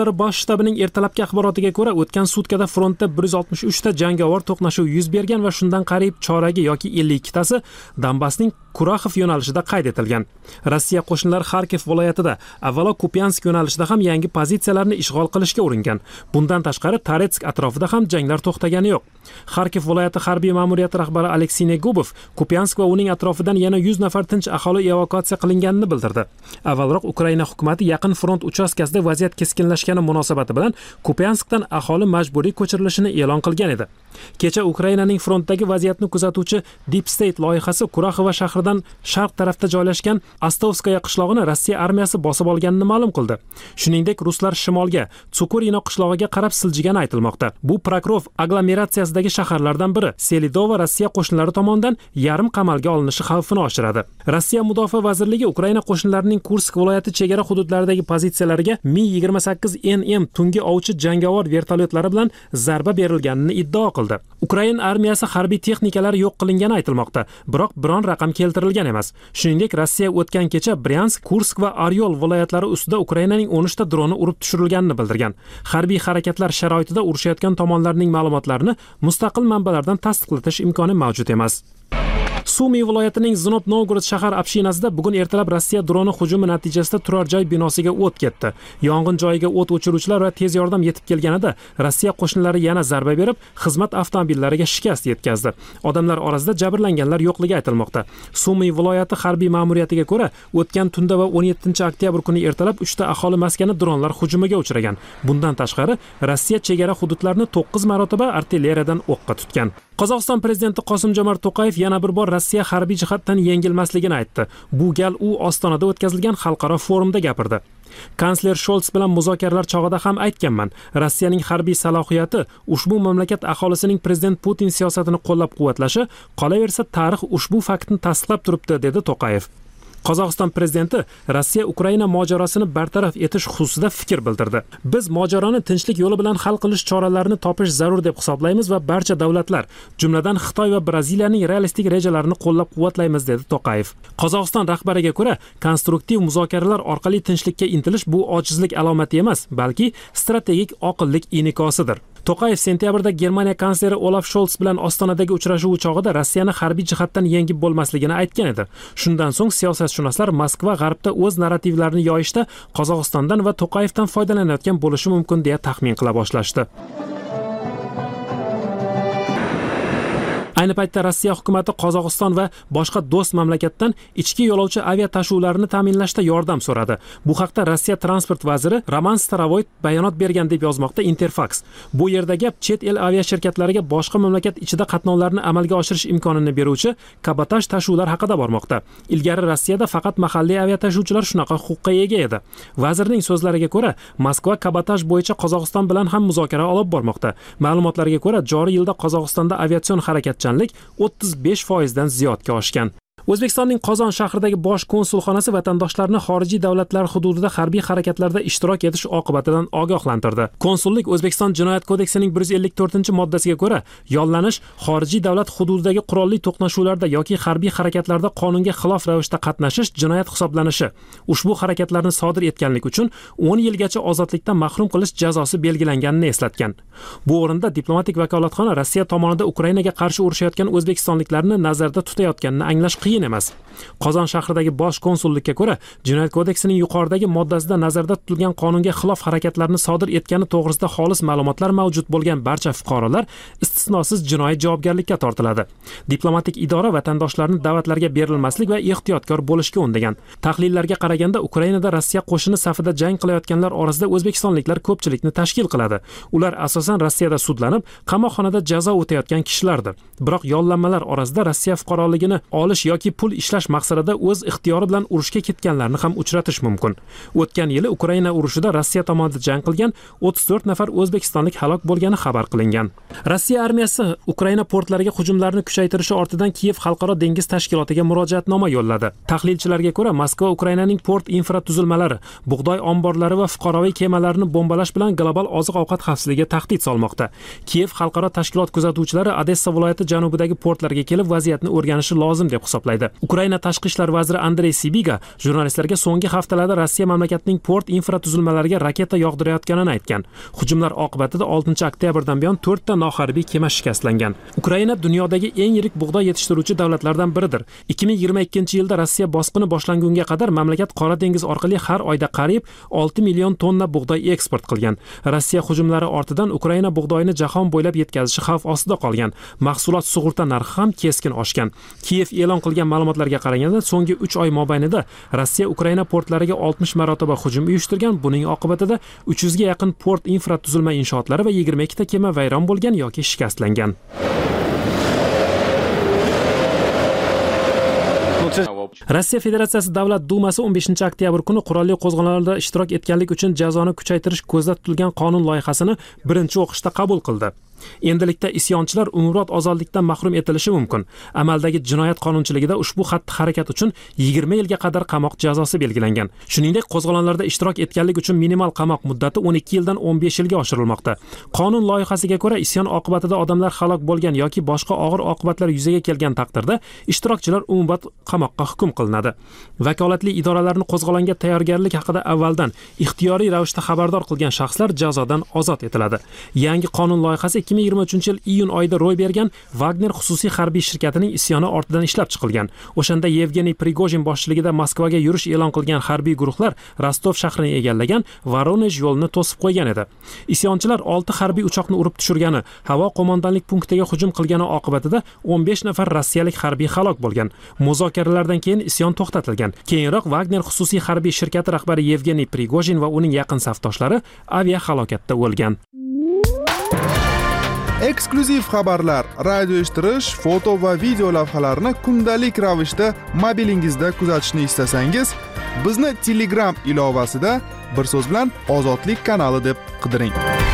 kuchlari bosh shtabining ertalabki axborotiga ko'ra, o'tgan sutkada frontda bir yuz oltmish uch ta jangovar to'qnashuv yuz bergan va shundan qariyb choragi yoki ellik ikki tasi Donbassning Kuraxov yo'nalishida qayd etilgan. Rossiya qo'shinlari Xarkov viloyatida, avvalo Kupiansk yo'nalishida ham yangi pozitsiyalarni ishg'ol qilishga uringan. Bundan tashqari Toretsk atrofida ham janglar to'xtagani yo'q. Xarkov viloyati harbiy ma'muriyati rahbari Aleksey Negubov Kupiansk va uning atrofidan yana yuz nafar tinch aholi evakuatsiya qilinganini bildirdi. Avvalroq Ukraina hukumatı yaqin front uchastkasida vaziyat keskinlashgani munosabati bilan Kupianskdan aholi majburiy ko'chirilishini e'lon qilgan edi. Kecha Ukrainaning frontdagi vaziyatni kuzatuvchi Deep State loyihasi Kuraxova shahridan sharq tarafda joylashgan Astovskaya qishlog'ini Rossiya armiyasi bosib olganini ma'lum qildi. Shuningdek, ruslar shimolga, Tsukurino qishlog'iga qarab siljigani aytilmoqda. Bu Prokrov aglomeratsiyasidagi shaharlardan biri. Selidova Rossiya qo'shinlari tomonidan yarim qamalga olinishi xavfini oshiradi. Rossiya mudofaa vazirligi Ukraina qo'shinlarining Kursk viloyati chegara hududlaridagi pozitsiyalariga Mi yigirma sakkiz N M tungi ovchi jangovar vertolyotlari bilan zarba berilganini iddao qildi. Ukraina armiyasi harbiy texnikalari yo'q qilingani aytilmoqda, biroq biron raqam keltirilgan emas. Shuningdek, Rossiya o'tgan kecha Bryansk, Kursk va Oryol viloyatlari ustida Ukrainaning o'n uch ta droni urib tushirilganini bildirgan. Harbiy harakatlar sharoitida urushayotgan tomonlarning ma'lumotlarini mustaqil manbalardan tasdiqlatish imkoni mavjud emas. Sumy viloyatining Znop Novgorod shahar общинasida bugun ertalab Rossiya droni hujumi natijasida turar joy binosiga o't ketdi. Yong'in joyiga o't o'chiruvchilar va tez yordam yetib kelganida Rossiya qo'shinlari yana zarba berib, xizmat avtomobillariga shikast yetkazdi. Odamlar orasida jabrlanganlar yo'qligi aytilmoqda. Sumy viloyati harbiy ma'muriyatiga ko'ra, o'tgan tunda va o'n yettinchi oktyabr kuni ertalab uch ta aholi maskani dronlar hujumiga uchragan. Bundan tashqari, Rossiya chegara hududlarini to'qqiz marotaba artilleriyadan o'qqa tutgan. Qozog'iston prezidenti Qosim-Jomart To'qayev yana bir bor Rossiya harbiy jihatdan yengilmasligini aytdi. Bu gal u Ostonada o'tkazilgan xalqaro forumda gapirdi. Kansler Scholz bilan muzokaralar chog'ida ham aytganman. Rossiyaning harbiy salohiyati ushbu mamlakat aholisining prezident Putin siyosatini qo'llab-quvvatlashi, qolaversa tarix ushbu faktni tasdiqlab turibdi, dedi To'qayev. Qozog'iston prezidenti Rossiya Ukraina mojarosini bartaraf etish xususida fikr bildirdi. Biz mojaroni tinchlik yo'li bilan hal qilish choralarini topish zarur deb hisoblaymiz va barcha davlatlar, jumladan Xitoy va Braziliyaning realistik rejalarini qo'llab-quvvatlaymiz, dedi To'qayev. Qozog'iston rahbariga ko'ra, konstruktiv muzokaralar orqali tinchlikka intilish bu ojizlik alomati emas, balki strategik oqillik inikosidir. To'qayev sentyabrda Germaniya kansleri Olaf Scholz bilan Ostonadagi uchrashuv chog'ida Rossiyani harbiy jihatdan yengib bo'lmasligini aytgan edi. Shundan so'ng siyosatshunoslar Moskva g'arbda o'z narrativlarini yoyishda Qozog'istondan va To'qayevdan foydalanayotgan bo'lishi mumkin deya taxmin qila boshlashdi. Ayni paytda Rossiya hukumatı Qozog'iston va boshqa do'st mamlakatdan ichki yo'lovchi avia tashuvlarini ta'minlashda yordam so'radi. Bu haqda Rossiya transport vaziri Roman Starovoyt bayonot bergan deb yozmoqda Interfax. Bu yerda gap chet el avia shirkatlariga boshqa mamlakat ichida qatnovlarni amalga oshirish imkonini beruvchi kabotaj tashuvlar haqida bormoqda. Ilgari Rossiyada faqat mahalliy avia tashuvchilar shunaqa huquqqa ega edi. Vazirning so'zlariga ko'ra, Moskva kabotaj bo'yicha Qozog'iston bilan ham muzokara olib bormoqda. Ma'lumotlarga ko'ra, joriy yilda Qozog'istonda aviatsion harakatchanlik o'ttiz besh foizdan ziyodga oshgan. O'zbekistonning Qozon shahridagi bosh konsulxonasi vatandoshlarni xorijiy davlatlar hududida harbiy harakatlarda ishtirok etish oqibatidan ogohlantirdi. Konsullik O'zbekiston Jinoyat kodeksining bir yuz ellik to'rtinchi moddasiga ko'ra, yollanish xorijiy davlat hududidagi qurolli to'qnashuvlarda yoki harbiy harakatlarda qonunga xilof ravishda qatnashish jinoyat hisoblanishi. Ushbu harakatlarni sodir etganlik uchun o'n yilgacha ozodlikdan mahrum qilish jazosi belgilanganini eslatgan. Bu o'rinda diplomatik vakolatxona Rossiya tomonidan Ukrainaga qarshi urushayotgan o'zbekistonliklarni nazarda tutayotganini anglash qiyin emas. Qozon shahridagi bosh konsullikka ko'ra, Jinoyat kodeksining yuqoridagi moddasida nazarda tutilgan qonunga xilof harakatlarni sodir etgani to'g'risida xolis ma'lumotlar mavjud bo'lgan barcha fuqarolar istisnosiz jinoiy javobgarlikka tortiladi. Diplomatik idora vatandoshlarni da'vatlarga berilmaslik va ehtiyotkor bo'lishga undagan. Tahlillarga qaraganda, Ukrainada Rossiya qo'shini safida jang qilayotganlar orasida o'zbekistonliklar ko'pchilikni tashkil qiladi. Ular asosan Rossiyada sudlanib, qamoqxonada jazo o'tayotgan kishilardir. Biroq yollanmalar orasida Rossiya fuqaroligini olish yoki pul ishlash maqsadida o'z ixtiyori bilan urushga ketganlarni ham uchratish mumkin. O'tgan yili Ukraina urushida Rossiya tomonidan jang qilgan o'ttiz to'rt nafar o'zbekistonlik halok bo'lgani xabar qilingan. Rossiya armiyasi Ukraina portlariga hujumlarni kuchaytirishi ortidan Kiyev xalqaro dengiz tashkilotiga murojaatnoma yo'lladi. Tahlilchilarga ko'ra, Moskva Ukrainaning port infratuzilmalari, bug'doy omborlari va fuqaroviy kemalarini bombalash bilan global oziq-ovqat xavfsizligiga tahdid solmoqda. Kiyev xalqaro tashkilot kuzatuvchilari Odessa viloyati janubidagi portlarga kelib vaziyatni o'rganishi lozim deb hisoblaydi. saqlaydi. Ukraina tashqi ishlar vaziri Andrey Sibiga jurnalistlarga so'nggi haftalarda Rossiya mamlakatining port infratuzilmalariga raketa yog'dirayotganini aytgan. Hujumlar oqibatida oltinchi oktyabrdan buyon to'rtta noharbiy kema shikastlangan. Ukraina dunyodagi eng yirik bug'doy yetishtiruvchi davlatlardan biridir. ikki ming yigirma ikkinchi yilda Rossiya bosqini boshlangunga qadar mamlakat Qora dengiz orqali har oyda qariyb olti million tonna bug'doy eksport qilgan. Rossiya hujumlari ortidan Ukraina bug'doyini jahon bo'ylab yetkazishi xavf ostida qolgan. Mahsulot sug'urta narxi ham keskin oshgan. Kiyev e'lon qilgan ma'lumotlarga qaraganda, so'nggi uch oy mobaynida Rossiya Ukraina portlariga oltmish marotaba hujum uyushtirgan. Buning oqibatida uch yuzga yaqin port infratuzilma inshootlari va yigirma ikkita kema vayron bo'lgan yoki shikastlangan. Rossiya Federatsiyasi Davlat Dumasi o'n beshinchi oktyabr kuni qurolli qo'zg'olonlarda ishtirok etganlik uchun jazoni kuchaytirish ko'zda tutilgan qonun loyihasini birinchi o'qishda qabul qildi. Endilikda isyonchilar umrbod ozodlikdan mahrum etilishi mumkin. Amaldagi jinoyat qonunchiligida ushbu xatti-harakat uchun yigirma yilga qadar qamoq jazosi belgilangan. Shuningdek, qo'zg'olonlarda ishtirok etganlik uchun minimal qamoq muddati o'n ikki yildan o'n besh yilga oshirilmoqda. Qonun loyihasiga ko'ra, isyon oqibatida odamlar halok bo'lgan yoki boshqa og'ir oqibatlar yuzaga kelgan taqdirda ishtirokchilar umrbod qamoqqa hukm qilinadi. Vakolatli idoralarni qo'zg'olonga tayyorgarlik haqida avvaldan ixtiyoriy ravishda xabardor qilgan shaxslar jazodan ozod etiladi. Yangi qonun loyihasi ikki ming yigirma uchinchi yil iyun oyida ro'y bergan Wagner xususiy harbiy shirkatining isyoni ortidan ishlab chiqilgan. O'shanda Yevgeniy Prigojin boshchiligida Moskvaga yurish e'lon qilgan harbiy guruhlar Rostov shahrini egallagan, Voronej yo'lini to'sib qo'ygan edi. Isyonchilar olti harbiy uchoqni urib tushirgani, havo qo'mondonlik punktiga hujum qilgani oqibatida o'n besh nafar rossiyalik harbiy halok bo'lgan. Muzokaralardan keyin isyon to'xtatilgan. Keyinroq Wagner xususiy harbiy shirkati rahbari Yevgeniy Prigojin va uning yaqin safdoshlari aviahalokatda o'lgan. Eksklyuziv xabarlar, radio eshittirish, foto va video lavhalarni kundalik ravishda mobilingizda kuzatishni istasangiz, bizni Telegram ilovasida bir so'z bilan Ozodlik kanali deb qidiring.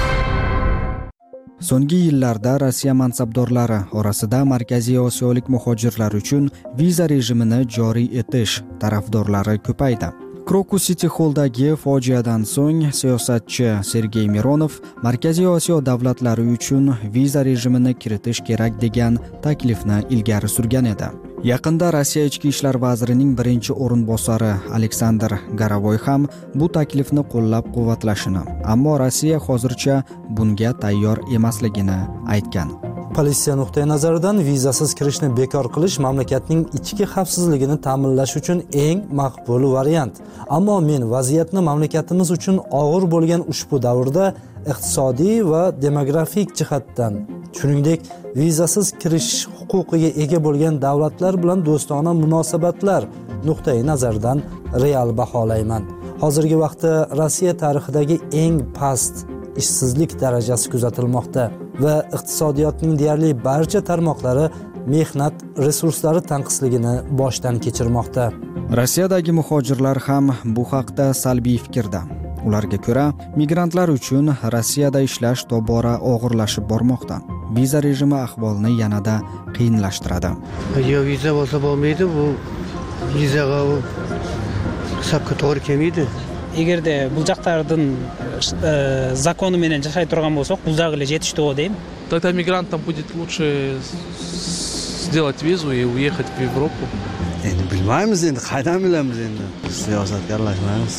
So'nggi yillarda Rossiya mansabdorlari orasida Markaziy Osiyolik muhojirlar uchun viza rejimini joriy etish tarafdorlari ko'paydi. Krokus City Hall'dagi fojiadan so'ng siyosatchi Sergey Mironov Markaziy Osiyo davlatlari uchun viza rejimini kiritish kerak degan taklifni ilgari surgan edi. Yaqinda Rossiya ichki ishlar vazirining birinchi o'rinbosari Aleksandr Garavoy ham bu taklifni qo'llab-quvvatlashini, ammo Rossiya hozircha bunga tayyor emasligini aytgan. Politsiya nuqtai nazaridan vizasiz kirishni bekor qilish mamlakatning ichki xavfsizligini ta'minlash uchun eng maqbul variant. Ammo men vaziyatni mamlakatimiz uchun og'ir bo'lgan ushbu davrda iqtisodiy va demografik jihatdan, shuningdek vizasiz kirish huquqiga ega bo'lgan davlatlar bilan do'stona munosabatlar nuqtai nazaridan real baholayman. Hozirgi vaqtda Rossiya tarixidagi eng past ishsizlik darajasi kuzatilmoqda va iqtisodiyotning deyarli barcha tarmoqlari mehnat resurslari tanqisligini boshdan kechirmoqda. Rossiyadagi muhojirlar ham bu haqda salbiy fikrda. Ularga ko'ra, migrantlar uchun Rossiyada ishlash tobora og'irlashib bormoqda. Viza rejimi ahvolni yanada qiyinlashtiradi. Yo viza bo'lsa bo'lmaydi, bu vizaga hisobga to'g'ri kelmaydi. Agarda bu jaqlardan zakoni bilan yashay turgan bo'lsak, bu zag'ilga yetishdi deyim. Тогда мигрантам будет лучше сделать визу и уехать в Европу. Endi bilmaymiz, endi qaydan bilamiz endi. Siyosatga aralashmaymiz.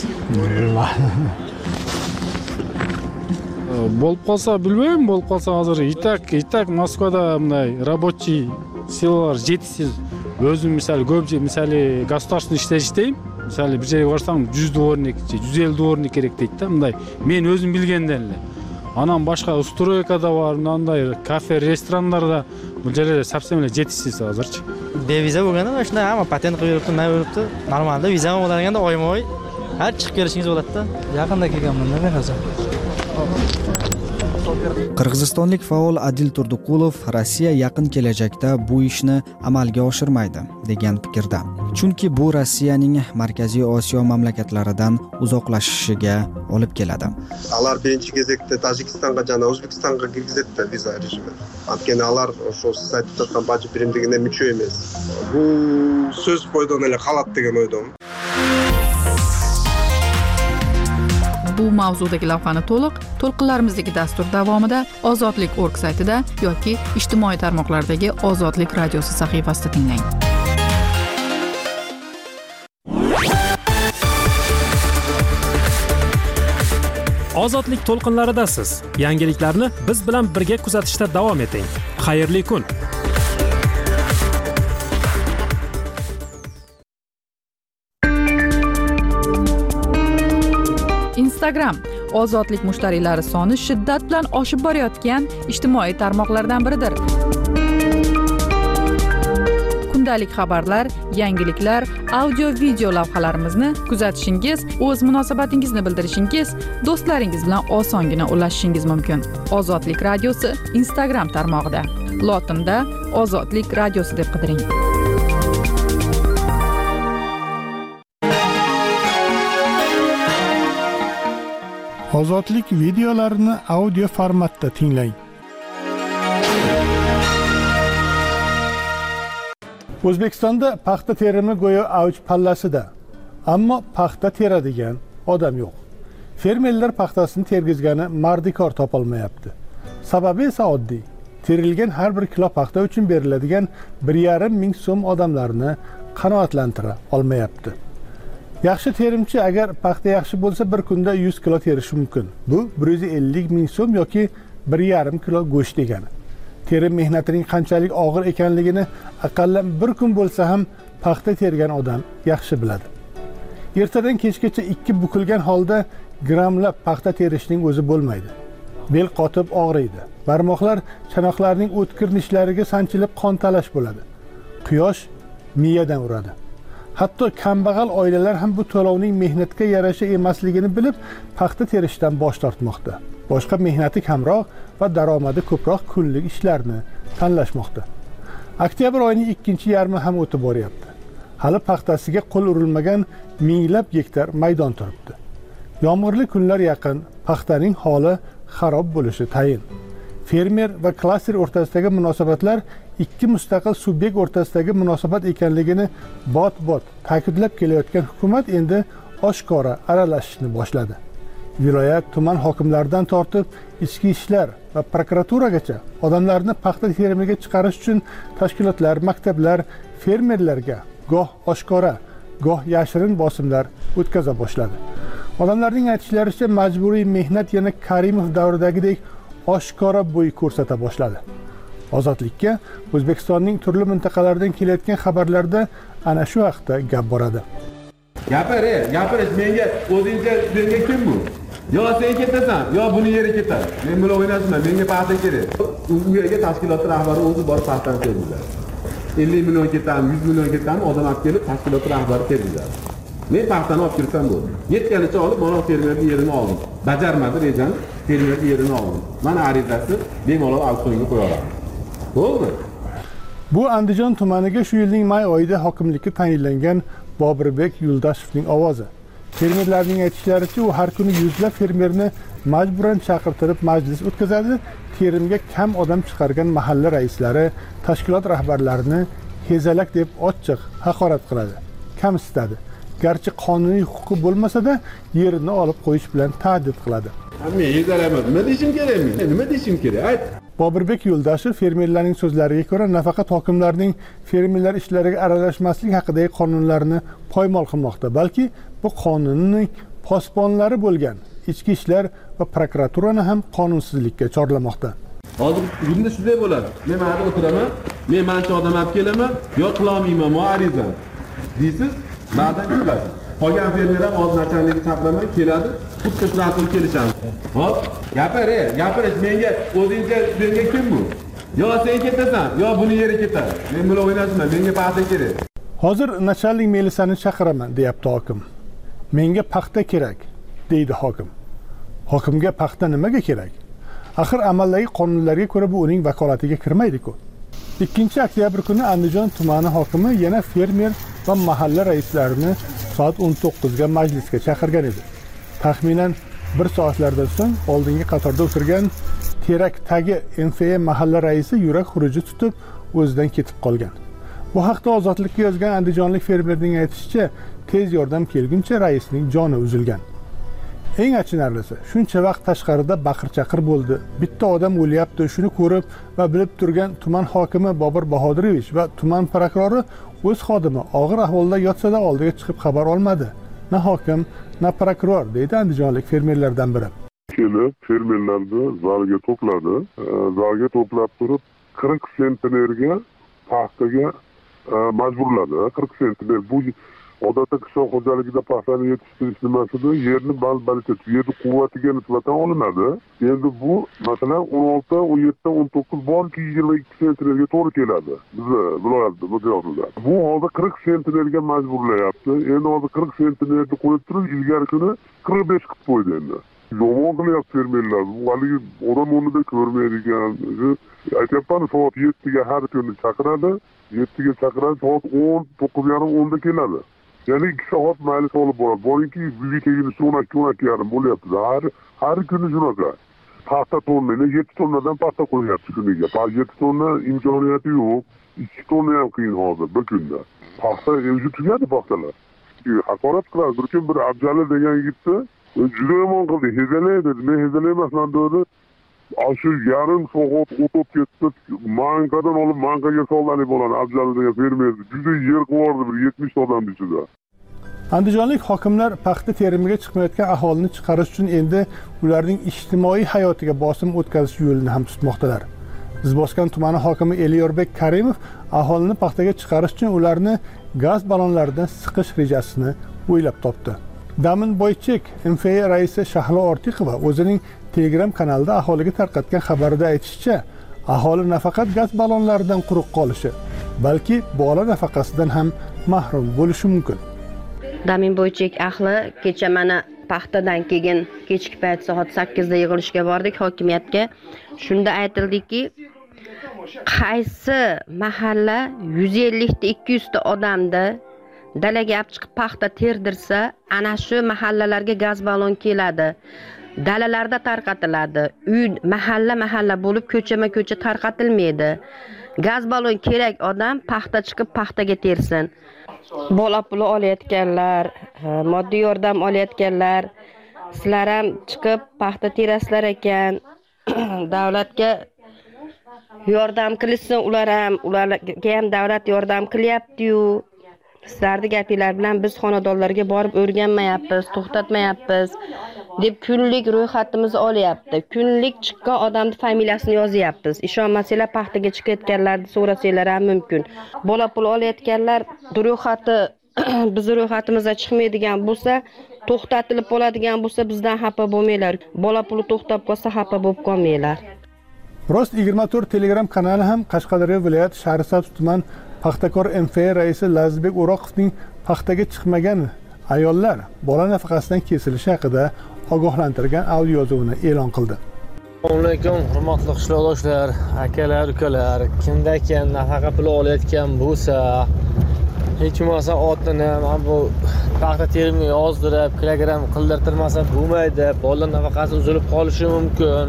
Bo'lib qolsa bilmayman, bo'lib qolsa hozir itak, itak Moskvada bunday рабочий силалар жетishsiz. O'zim misol ko'pchi, misol государственный ishlash-deyim. Misol bir joyga borsam yuz dvornik, yuz ellik dvornik kerak deydi-da, bunday. Men o'zim bilgandan. Anam boshqa ustroykada bor, bunday kafe, restoranlarda bu joylarda совсем жетishsiz hozirchi. Beviza bo'lganda mana shunday hamma patent qilib yuribdi, nima yuribdi? Normalda viza bo'lganda oyma-oy har chiqib kelishingiz bo'ladi-da. Yaqinda kelganman men hozir. Qirg'izistonlik faol Adil Turduqulov Rossiya yaqin kelajakda bu ishni amalga oshirmaydi degan fikrda. Chunki bu Rossiyaning Markaziy Osiyo mamlakatlaridan uzoqlashishiga olib keladi. Alar birinchi кезекте Tojikistonga jana O'zbekistonga kirgizadi viza rejimi. Atkeni alar o'sha siz aytib turgan baji birimligine мүчө emas. Bu so'z qo'ydan ele qalat degan o'ydim. Bu mavzudagi lavhani to'liq to'lqinlarimizdagi dastur davomida Ozodlik nokta org saytida yoki ijtimoiy tarmoqlardagi Ozodlik radiosi sahifasida tinglang. Ozodlik to'lqinlaridasiz. Yangiliklarni biz bilan birga kuzatishda davom eting. Xayrli kun. Instagram ozodlik mushtariylari soni shiddat bilan oshib borayotgan ijtimoiy tarmoqlardan biridir. Kundalik xabarlar, yangiliklar, audio-video lavhalarimizni kuzatishingiz, o'z munosabatingizni bildirishingiz, do'stlaringiz bilan osongina ulashishingiz mumkin. Ozodlik radiosi Instagram tarmog'ida. Lotinda Ozodlik radiosi deb qidiring. Ozodlik videolarini audio formatda tinglang. O'zbekistonda paxta terimi go'yo avj pallasida, ammo paxta teradigan odam yo'q. Fermerlar paxtasini tergizgani mardikor topolmayapti. Sababi esa oddiy. Terilgan har bir kilo paxta uchun beriladigan bir yarim ming so'm odamlarni qanoatlantira olmayapti. Yaxshi terimchi agar paxta yaxshi bo'lsa bir kunda yuz kilo terishi mumkin. Bu bir yuz ellik ming so'm yoki bir yarim kilo go'sht degani. Terim mehnatining qanchalik og'ir ekanligini aqallan bir kun bo'lsa ham paxta tergan odam yaxshi biladi. Ertadan kechgacha ikki bukilgan holda grammlab paxta terishning o'zi bo'lmaydi. Bel qotib og'riydi. Barmoqlar chanoqlarning o'tkir nishlariga sanchilib qon talash bo'ladi. Quyosh miyadan uradi. Hatto kambag'al oilalar ham bu to'lovning mehnatga yarasha emasligini bilib paxta terishdan bosh tortmoqda. Boshqa mehnati kamroq va daromadi ko'proq kunlik ishlarni tanlashmoqda. Oktyabr oyining ikkinchi yarmi ham o'tib boryapti. Hali paxtasiga qo'l urilmagan minglab gektar maydon turibdi. Yomg'irli kunlar yaqin, paxtaning holi xarob bo'lishi tayin. Fermer va klaster o'rtasidagi munosabatlar ikki mustaqil subyekt o'rtasidagi munosabat ekanligini bot-bot ta'kidlab kelayotgan hukumat endi oshkora aralashishni boshladi. Viloyat, tuman hokimlaridan tortib ichki ishlar va prokuraturagacha odamlarni paxta terimiga chiqarish uchun tashkilotlar, maktablar fermerlarga goh oshkora, goh yashirin bosimlar o'tkaza boshladi. Odamlarning aytishlaricha majburiy mehnat yana Karimov davridagidek oshkora bo'y ko'rsata boshladi. Ozodlikka O'zbekistonning turli mintaqalaridan kelayotgan xabarlarda ana shu haqda gap boradi. Gapir, gapirish menga o'zingcha menga kim bu? Yo sen ketasan, yo buni yeri ketadi. Men bilan o'ynashma, menga paxta kerak. U yerga tashkilot rahbari o'zi borib paxtani tergizadi. ellik million ketadi, yuz million ketadi, odam olib kelib tashkilot rahbari tergizadi. Men paxtani olib kirsam bo'ldi. Yetganicha olib, mana fermerning yerini oldim. Bajarmadi rejani, fermerning yerini oldim. Mana arizasi bemalol auksionga qo'yaraman. Bo'ldi. Bu Andijon tumaniga shu yilning may oyida hokimlikka tayinlangan Bobirbek Yuldashevning ovozi. Fermerlarning aytishlaricha, u har kuni yuzlab fermerni majburan chaqirtirib majlis o'tkazadi, terimga kam odam chiqargan mahalla raislari, tashkilot rahbarlarini hezalak deb ochiq haqorat qiladi, kamsitadi. Garchi qonuniy huquqi bo'lmasa-da, yerini olib qo'yish bilan tahdid qiladi. Men hezalaman, nima deyishim kerak men? Nima deyishim kerak? Ayt. Bobirbek Yuldashev fermerlarning so'zlariga ko'ra, nafaqat hokimlarning fermerlar ishlariga aralashmaslik haqidagi qonunlarni poymol qilmoqda, balki bu qonunning posbonlari bo'lgan ichki ishlar va prokuraturani ham qonunsizlikka chorlamoqda. Hozir bunda shunday bo'ladi. Men mana yerda o'tiraman, men mancha odam olib kelaman, yo qila olmayman, mo arizam. Deysiz, ba'dan kulasiz. Qolgan fermer ham o'z nachalnigi chaqiraman, keladi, xuddi shunaqa qilib kelishamiz. Hop, gapir, gapirish menga o'zingcha menga kim bu? Yo sen ketasan, yo buni yeri ketadi. Men bilan o'ynashma, menga paxta kerak. Hozir nachalnik Melisani chaqiraman, deyapti hokim. Menga paxta kerak, deydi hokim. Hokimga paxta nimaga kerak? Axir amaldagi qonunlarga ko'ra bu uning vakolatiga kirmaydi-ku. ikkinchi oktyabr kuni Andijon tumani hokimi yana fermer va mahalla raislarini soat o'n to'qqiz ga majlisga chaqirgan edi. Taxminan bir soatlardan so'ng oldingi qatorda o'tirgan Terakdagi M F A mahalla raisi yurak xuruji tutib o'zidan ketib qolgan. Bu haqda Ozodlikka yozgan andijonlik fermerning aytishicha, tez yordam kelguncha raisning joni uzilgan. Eng achinarlisi, shuncha vaqt tashqarida baqir-chaqir bo'ldi. Bitta odam o'lyapti, shuni ko'rib va bilib turgan tuman hokimi Bobur Bahodirovich va tuman prokurori o'z xodimi og'ir ahvolda yotsa-da oldiga chiqib xabar olmadi. Na hokim, na prokuror, deydi andijonlik fermerlardan biri. kelib fermerlarni zalga to'pladi. Zalga to'plab turib qirq sentnerga paxtaga majburladi. qirq sentner bu odatda qishloq xo'jaligida paxtani yetishtirish nimasida yerni bal-balcha, yerni quvvatiga nisbatan olinadi. Endi bu masalan o'n olti, o'n yetti, o'n to'qqiz borki yigirma ikki sentnerga to'g'ri keladi. Bizni viloyatda, bu joyda. Bu holda qirq sentnerga majburlayapti. Endi hozir qirq sentnerni qo'yib turib, ilgari kuni qirq besh qilib qo'ydi endi. Yomon qilyapti fermerlar. Bu haligi odam o'rnida ko'rmaydigan. Aytyapman, soat yettiga har kuni chaqiradi. yettiga chaqiradi, soat o'n, to'qqiz yarim o'nda keladi. Ya'ni ikki soat mayli olib boradi. Boringki, uyga kelgunicha o'n ikki, o'n ikki yarim bo'lyapti. Har har kuni shunaqa. Paxta tonnani yetti tonnadan paxta qo'yyapti kuniga. yetti tonna imkoniyati yo'q. ikki tonna ham qiyin hozir bir kunda. Paxta o'zi tugadi paxtalar. Haqorat qiladi. Bir kun bir Abjali degan yigitni juda yomon qildi. Hezalaydi. Men hezalaymasman dedi. Shu yarim soat o'tib ketdi. Mankadan olib mankaga soladi bo'ladi. Abjali degan fermer juda yer qildi bir yetmish odam ichida. Andijonlik hokimlar paxta terimiga chiqmayotgan aholini chiqarish uchun endi ularning ijtimoiy hayotiga bosim o'tkazish yo'lini ham tutmoqdalar. Izboskan tumani hokimi Elyorbek Karimov aholini paxtaga chiqarish uchun ularni gaz ballonlaridan siqish rejasini o'ylab topdi. Damin Boychek M F A raisi Shahlo Ortiqova o'zining Telegram kanalida aholiga tarqatgan xabarida aytishicha, aholi nafaqat gaz ballonlaridan quruq qolishi, balki bola nafaqasidan ham mahrum bo'lishi mumkin. Damin Boychek ahli kecha mana paxtadan keyin kechki payt soat sakkizda yig'ilishga bordik hokimiyatga. Shunda aytildiki, qaysi mahalla yuz ellik ta ikki yuz ta odamni dalaga olib chiqib paxta terdirsa, ana shu mahallalarga gaz ballon keladi. Dalalarda tarqatiladi. Uy mahalla-mahalla bo'lib ko'chama-ko'cha tarqatilmaydi. Gaz ballon kerak odam paxta chiqib paxtaga tersin. Bola puli olayotganlar, moddiy yordam olayotganlar, sizlar ham chiqib paxta terasizlar ekan. Davlatga yordam qilsin, ular ham, ularga ham davlat yordam qilyapti-yu. Sizlarning gapinglar bilan biz xonadonlarga borib o'rganmayapmiz, to'xtatmayapmiz deb kunlik ro'yxatimizni olyapti. Kunlik chiqqan odamning familiyasini yozyapmiz. Ishonmasanglar paxtaga chiqayotganlarni so'rasanglar ham mumkin. Bola pul olayotganlar ro'yxati biz ro'yxatimizda chiqmaydigan bo'lsa, to'xtatilib qoladigan bo'lsa, bizdan xafa bo'lmanglar. Bola puli to'xtab qolsa xafa bo'lib qolmanglar. Rost yigirma to'rt Telegram kanali ham Qashqadaryo viloyati Shahrisabz tuman paxtakor M F A raisi Lazizbek O'roqovning paxtaga chiqmagan ayollar bola nafaqasidan kesilishi haqida ogohlantirgan audio yozuvini e'lon qildi. Assalomu alaykum, hurmatli qishloqdoshlar, akalar, ukalar. Kimda kim nafaqa puli olayotgan bo'lsa, hech bo'lmasa otini mana bu paxta terimiga yozdirib, kilogramm qildirtirmasa bo'lmaydi. Bolalar nafaqasi uzilib qolishi mumkin.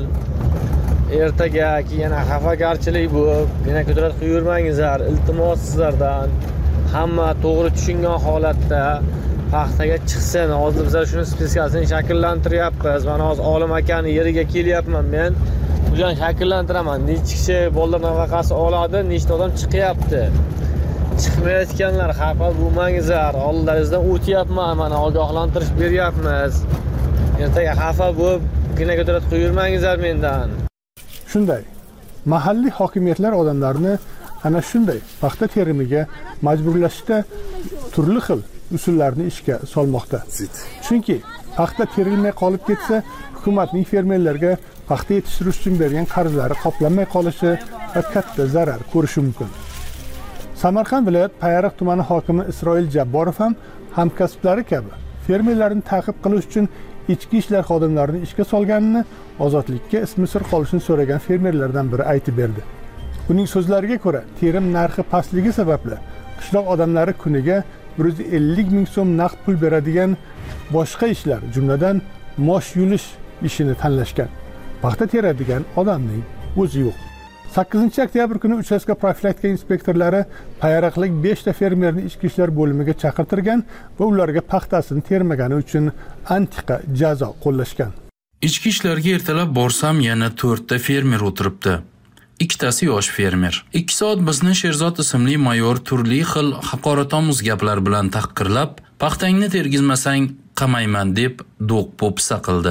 Ertaga yana xafagarchilik bo'lib, yana ko'tarib qo'yurmangizlar. Iltimos sizlardan hamma to'g'ri tushungan holatda paxtaga chiqsin. Hozir bizlar shuni spetsiyasini shakllantiryapmiz. Mana hozir Olim akani yeriga kelyapman men. Bularni shakllantiraman. Necha kishi bolalar nafaqasi oladi, nechta odam chiqyapti. Chiqmayotganlar xafa bo'lmangizlar. Oldlaringizdan o'tyapman, mana ogohlantirish beryapmiz. Ertaga xafa bo'lib, gina ko'tarib qo'yurmangizlar mendan. Shunday, mahalliy hokimiyatlar odamlarni ana shunday paxta terimiga majburlashda turli xil usullarni ishga solmoqda. Chunki paxta terilmay qolib ketsa, hukumatning fermerlarga paxta yetishtirish uchun bergan qarzlari qoplanmay qolishi va katta zarar ko'rishi mumkin. Samarqand viloyat Payariq tumani hokimi Isroil Jabborov ham hamkasblari kabi fermerlarni ta'qib qilish uchun ichki ishlar xodimlarini ishga solganini, ozodlikka ismi sir qolishini so'ragan fermerlardan biri aytib berdi. Uning so'zlariga ko'ra, terim narxi pastligi sababli qishloq odamlari kuniga bir yuz ellik ming so'm naqd pul beradigan boshqa ishlar, jumladan mosh yulish ishini tanlashgan. Paxta teradigan odamning o'zi yo'q. sakkizinchi oktyabr kuni uchastka profilaktika inspektorlari Payariqlik besh ta fermerni ichki ishlar bo'limiga chaqirtirgan va ularga paxtasini termagani uchun antiqa jazo qo'llashgan. Ichki ishlarga ertalab borsam yana to'rt ta fermer o'tiribdi. Ikkitasi yosh fermer. ikki soat bizni Sherzod ismli mayor turli xil haqoratomuz gaplar bilan tahqirlab, paxtangni tergizmasang qamayman deb do'q-po'pisa qildi.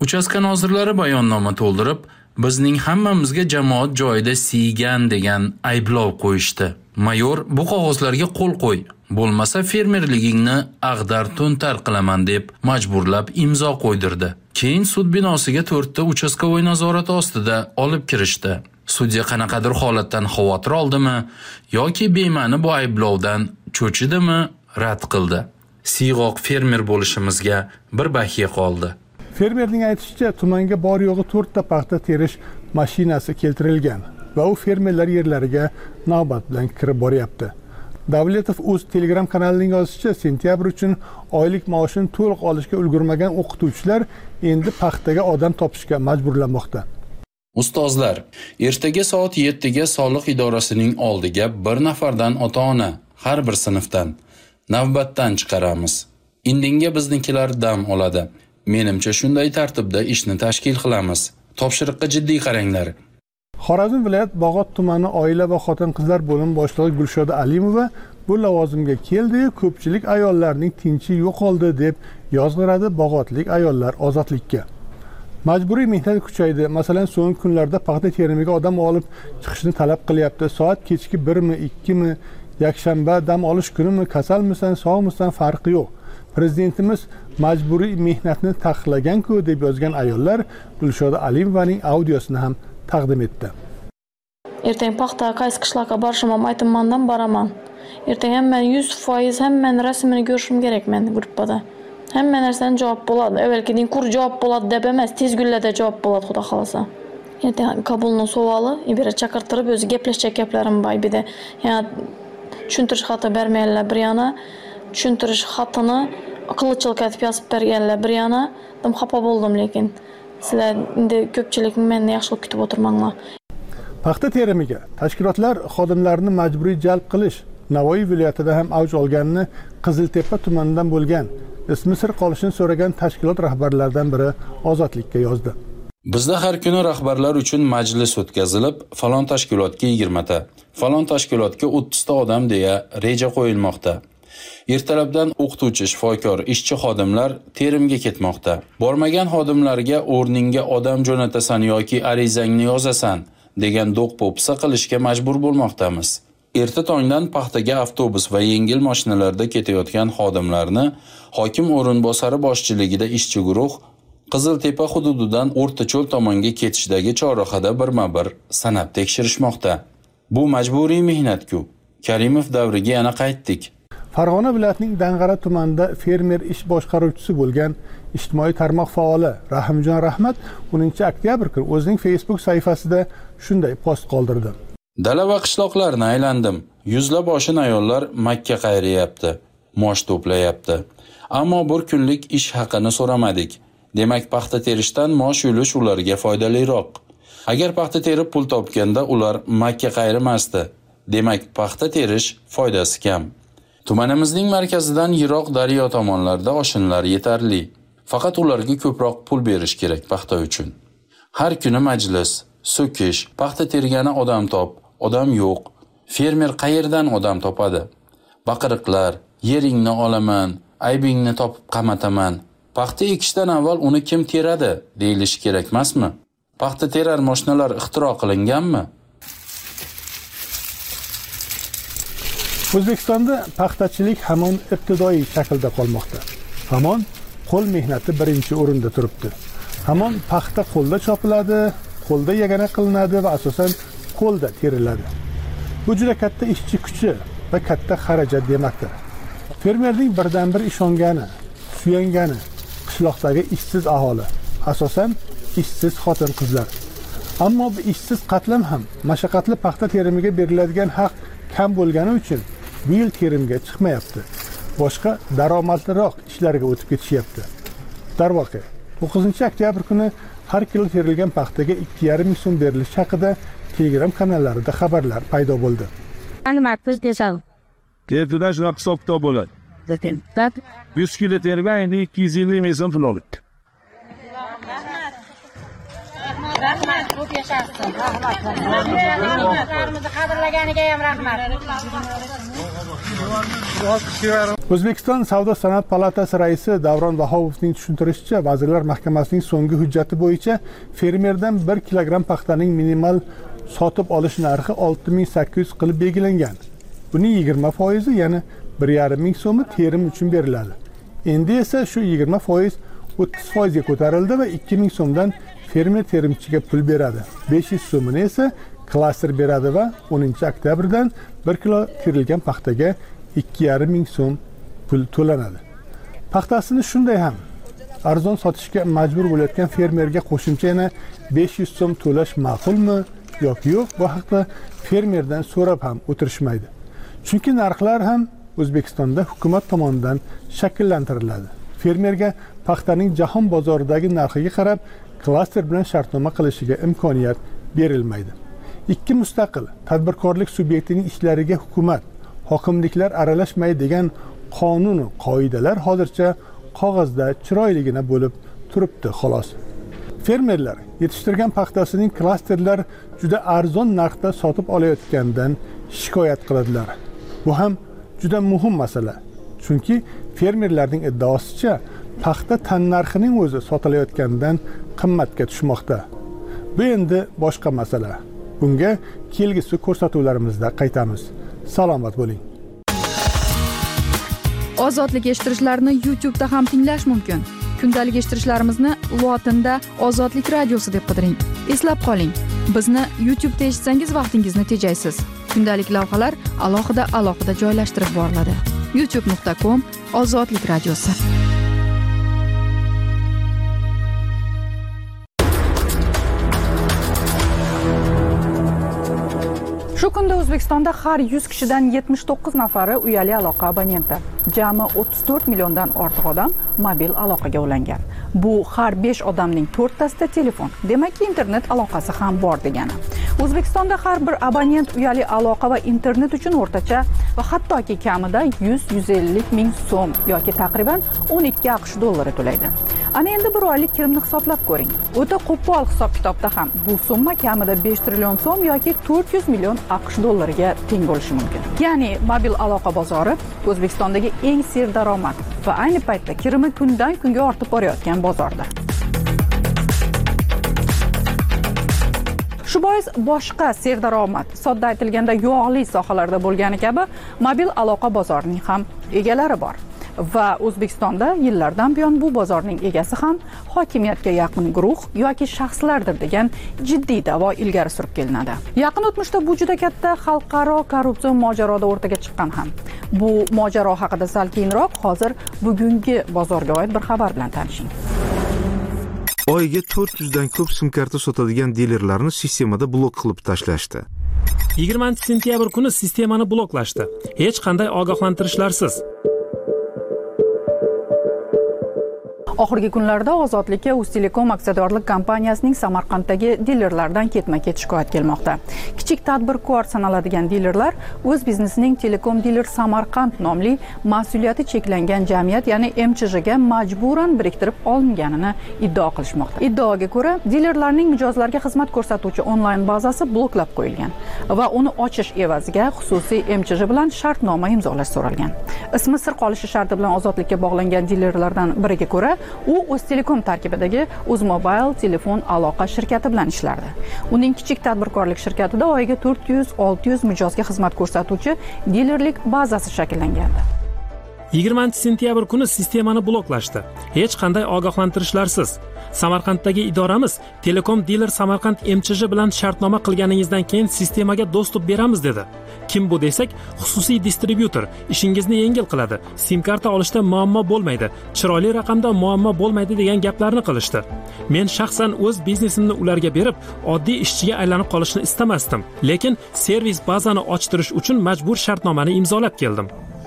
Uchastka nozirlari bayonnoma to'ldirib, bizning hammamizga jamoat joyida siygan degan ayblov qo'yishdi. Mayor bu qog'ozlarga qo'l qo'y, bo'lmasa fermerligingni ag'dar to'ntar qilaman deb majburlab imzo qo'ydirdi. Keyin sud binosiga to'rtta uchastkovoy nazorati ostida olib kirishdi. Sudya qanaqadir holatdan xavotir oldimi yoki bema'ni bu ayblovdan cho'chidimi, rad qildi. Siyg'oq fermer bo'lishimizga bir bahiya qoldi. Fermerning aytishicha, tumanga bor yo'g'i to'rtta paxta terish mashinasi keltirilgan va u fermerlar yerlariga navbat bilan kirib boryapti. Davletov o'z Telegram kanalining yozishicha, sentyabr uchun oylik maoshini to'liq olishga ulgurmagan o'qituvchilar endi paxtaga odam topishga majburlanmoqda. Ustozlar, ertaga soat yettiga soliq idorasining oldiga bir nafardan ota-ona har bir sinfdan navbatdan chiqaramiz. Indinga biznikilar dam oladi. Menimcha shunday tartibda ishni tashkil qilamiz. Topshiriqqa jiddiy qaranglar. Xorazm viloyat Bog'ot tumani oila va xotin-qizlar bo'limi boshlig'i Gulshoda Alimova bu lavozimga keldi, ko'pchilik ayollarning tinchi yo'qoldi deb yozg'iradi Bog'otlik ayollar ozodlikka. Majburiy mehnat kuchaydi. Masalan, so'nggi kunlarda paxta terimiga odam olib chiqishni talab qilyapti. Soat kechki birmi, ikkimi, yakshanba dam olish kunimi, kasalmisan, sog'misan farqi yo'q. Prezidentimiz majburiy mehnatni taqiqlagan-ku deb yozgan ayollar Gulshoda Alimovaning audiosini ham taqdim etdi. Ertang paxta qaysi qishloqqa borishim aytmandan boraman. Ertang hamma yuz foiz hamma rasmini ko'rishim kerak men gruppada. Hamma narsadan javob bo'ladi. Avvalgidek kur javob bo'ladi deb emas, tez kunlarda javob bo'ladi, xudo xolasa. Ertang qabulning savoli, ibara chaqirtirib o'zi gaplashgan gaplarim bor edi. Yana tushuntirish xati bermaylar bir yana, tushuntirish xatini qilchilik etib yozib berganlar bir yana. Dim xafa bo'ldim, lekin sizlar endi ko'pchilik meni yaxshi kutib o'tirmanglar. Paxta terimiga tashkilotlar xodimlarini majburiy jalb qilish Navoiy viloyatida ham avj olganini Qiziltepa tumanidan bo'lgan ismi sir qolishini so'ragan tashkilot rahbarlaridan biri Ozodlikka yozdi. Bizda har kuni rahbarlar uchun majlis o'tkazilib, falon tashkilotga yigirma ta, falon tashkilotga o'ttiz ta odam deya reja qo'yilmoqda. Ertalabdan o'qituvchi, shifokor, ishchi xodimlar terimga ketmoqda. Bormagan xodimlarga o'rningga odam jo'natasan yoki arizangni yozasan degan do'q-po'pisa qilishga majbur bo'lmoqdamiz. Erta tongdan paxtaga avtobus va yengil mashinalarda ketayotgan xodimlarni hokim o'rinbosari boshchiligida ishchi guruh Qiziltepa hududidan O'rtacho'l tomonga ketishdagi chorrahada birma-bir sanab tekshirishmoqda. Bu majburiy mehnat-ku. Karimov davriga yana qaytdik. Farg'ona viloyatining Dang'ara tumanida fermer ish boshqaruvchisi bo'lgan ijtimoiy tarmoq faoli Rahimjon Rahmat o'ninchi oktyabr kuni o'zining Facebook sahifasida shunday post qoldirdi. Dala va qishloqlarni aylandim. Yuzlab oshin ayollar Makka qayrayapti, mosh to'playapti. Ammo bir kunlik ish haqini so'ramadik. Demak, paxta terishdan mosh yulish ularga foydaliroq. Agar paxta terib pul topganda ular Makka qayrimasdi. Demak, paxta terish foydasi kam. Tumanimizning markazidan yiroq daryo tomonlarda oshinlar yetarli. Faqat ularga ko'proq pul berish kerak paxta uchun. Har kuni majlis, so'kish, paxta tergani odam top, odam yo'q. Fermer qayerdan odam topadi? Baqiriqlar, yeringni olaman, aybingni topib qamataman. Paxta ekishdan avval uni kim teradi deyilishi kerak emasmi? Paxta terar mashinalar ixtiro qilinganmi? O'zbekistonda paxtachilik hamon ibtidoiy shaklda qolmoqda. Hamon qo'l mehnati birinchi o'rinda turibdi. Hamon paxta qo'lda chopiladi, qo'lda yagana qilinadi va asosan qo'lda teriladi. Bu juda katta ishchi kuchi va katta xarajat demakdir. Fermerning birdan-bir ishongani, suyangani qishloqdagi ishsiz aholi, asosan ishsiz xotin-qizlar. Ammo bu ishsiz qatlam ham mashaqqatli paxta terimiga beriladigan haq kam bo'lgani uchun bu yil terimga chiqmayapti. Boshqa daromadliroq ishlarga o'tib ketishyapti. Darvoqe, to'qqizinchi oktyabr kuni har kilo terilgan paxtaga ikki yarim ming so'm berilishi haqida Telegram kanallarida xabarlar paydo bo'ldi. Tertuda shunaqa hisob-kitob bo'ladi. yuz kilo tergan endi ikki yuz ellik ming so'm pul oladi. Rahmat, ko'p yashashsin. Rahmat. Rahmat. Qadrlaganiga ham rahmat. O'zbekiston Savdo sanoat palatasi raisi Davron Vahovovning tushuntirishicha, Vazirlar Mahkamasining so'nggi hujjati bo'yicha fermerdan bir kilogramm paxtaning minimal sotib olish narxi olti ming sakkiz yuz qilib belgilangan. Buning yigirma foizi, ya'ni bir yarim ming so'mi terim uchun beriladi. Endi esa shu yigirma foiz o'ttiz foizga ko'tarildi va ikki ming so'mdan fermer terimchiga pul beradi. besh yuz so'mini esa klaster beradi va o'ninchi oktyabrdan bir kilo terilgan paxtaga ikki yarim ming so'm pul to'lanadi. Paxtasini shunday ham arzon sotishga majbur bo'layotgan fermerga qo'shimcha yana besh yuz so'm to'lash ma'qulmi yoki yo'q, bu haqda fermerdan so'rab ham o'tirishmaydi. Chunki narxlar ham O'zbekistonda hukumat tomonidan shakllantiriladi. Fermerga paxtaning jahon bozoridagi narxiga qarab klaster bilan shartnoma qilishiga imkoniyat berilmaydi. Ikki mustaqil tadbirkorlik subyektining ishlariga hukumat, hokimliklar aralashmaydi degan qonun va qoidalar hozircha qog'ozda chiroyligina bo'lib turibdi xolos. Fermerlar yetishtirgan paxtasining klasterlar juda arzon narxda sotib olayotgandan shikoyat qiladilar. Bu ham juda muhim masala. Chunki fermerlarning iddaosicha paxta tan narxining o'zi sotilayotgandan qimmatga tushmoqda. Bu endi boshqa masala. Bunga kelgusi ko'rsatuvlarimizda qaytamiz. Salomat bo'ling. Ozodlik eshittirishlarni YouTube da ham tinglash mumkin. Kundalik eshittirishlarimizni lotinda Ozodlik radiosi deb qidiring. Eslab qoling, bizni YouTube da eshitsangiz vaqtingizni tejaysiz. Kundalik lavhalar alohida alohida joylashtirib boriladi. youtube nuqta com Ozodlik radiosi. Shu kunda O'zbekistonda har yuz kishidan yetmish to'qqiz nafari uyali aloqa abonenti. Jami o'ttiz to'rt milliondan ortiq odam mobil aloqaga ulangan. Bu har besh odamning to'rttasida telefon. Demakki, internet aloqasi ham bor degani. O'zbekistonda har bir abonent uyali aloqa va internet uchun o'rtacha va hattoki kamida yuz yuz ellik ming so'm yoki taqriban o'n ikki aqsh dollari to'laydi. Ana endi bir oylik kirimni hisoblab ko'ring. O'ta qo'pol hisob-kitobda ham bu summa kamida besh trillion so'm yoki to'rt yuz million aqsh dollariga teng bo'lishi mumkin. Ya'ni mobil aloqa bozori O'zbekistondagi eng serdaromad va ayni paytda kirimi kundan kunga ortib borayotgan bozordir. Shu bois boshqa serdaromad, sodda aytilganda yog'li sohalarda bo'lgani kabi mobil aloqa bozorining ham egalari bor. Va O'zbekistonda yillardan buyon bu bozorning egasi ham hokimiyatga yaqin guruh yoki shaxslardir degan jiddiy da'vo ilgari surib kelinadi. Yaqin o'tmishda bu juda katta xalqaro korrupsiya mojaroda o'rtaga chiqqan ham. Bu mojaro haqida sal keyinroq hozir bugungi bozorga oid bir xabar bilan tanishing. Oyiga to'rt yuz dan ko'p sim karta sotadigan dilerlarni sistemada blok qilib tashlashdi. yigirmanchi sentyabr kuni sistemani bloklashdi. Hech qanday ogohlantirishlarsiz. Oxirgi kunlarda Ozodlikka Uztelecom aksiyadorlik kompaniyasining Samarqanddagi dilerlardan ketma-ket shikoyat kelmoqda. Kichik tadbirkor sanaladigan dilerlar o'z biznesining Telekom Dealer Samarqand nomli mas'uliyati cheklangan jamiyat, ya'ni M C J ga majburan biriktirib olinganini iddao qilishmoqda. Iddaoga ko'ra, dilerlarning mijozlarga xizmat ko'rsatuvchi onlayn bazasi bloklab qo'yilgan va uni ochish evaziga xususiy M C J bilan shartnoma imzolash so'ralgan. Ismi sir qolishi sharti bilan Ozodlikka bog'langan dilerlardan biriga ko'ra, u Uztelecom tarkibidagi Uzmobile telefon aloqa shirkati bilan ishlardi. Uning kichik tadbirkorlik shirkatida oyiga to'rt yuz olti yuz mijozga xizmat ko'rsatuvchi dilerlik bazasi shakllangandi. yigirmanchi sentyabr kuni sistemani bloklashdi. Hech qanday ogohlantirishlarsiz. Samarqanddagi idoramiz Telekom Dealer Samarqand M C J bilan shartnoma qilganingizdan keyin sistemaga dostуп beramiz dedi. Kim bu desak, xususiy distribyutor ishingizni yengil qiladi. Sim karta olishda muammo bo'lmaydi, chiroyli raqamda muammo bo'lmaydi degan gaplarni qilishdi. Men shaxsan o'z biznesimni ularga berib, oddiy ishchiga aylanib qolishni istamasdim, lekin servis bazani ochtirish uchun majbur shartnomani imzolab keldim.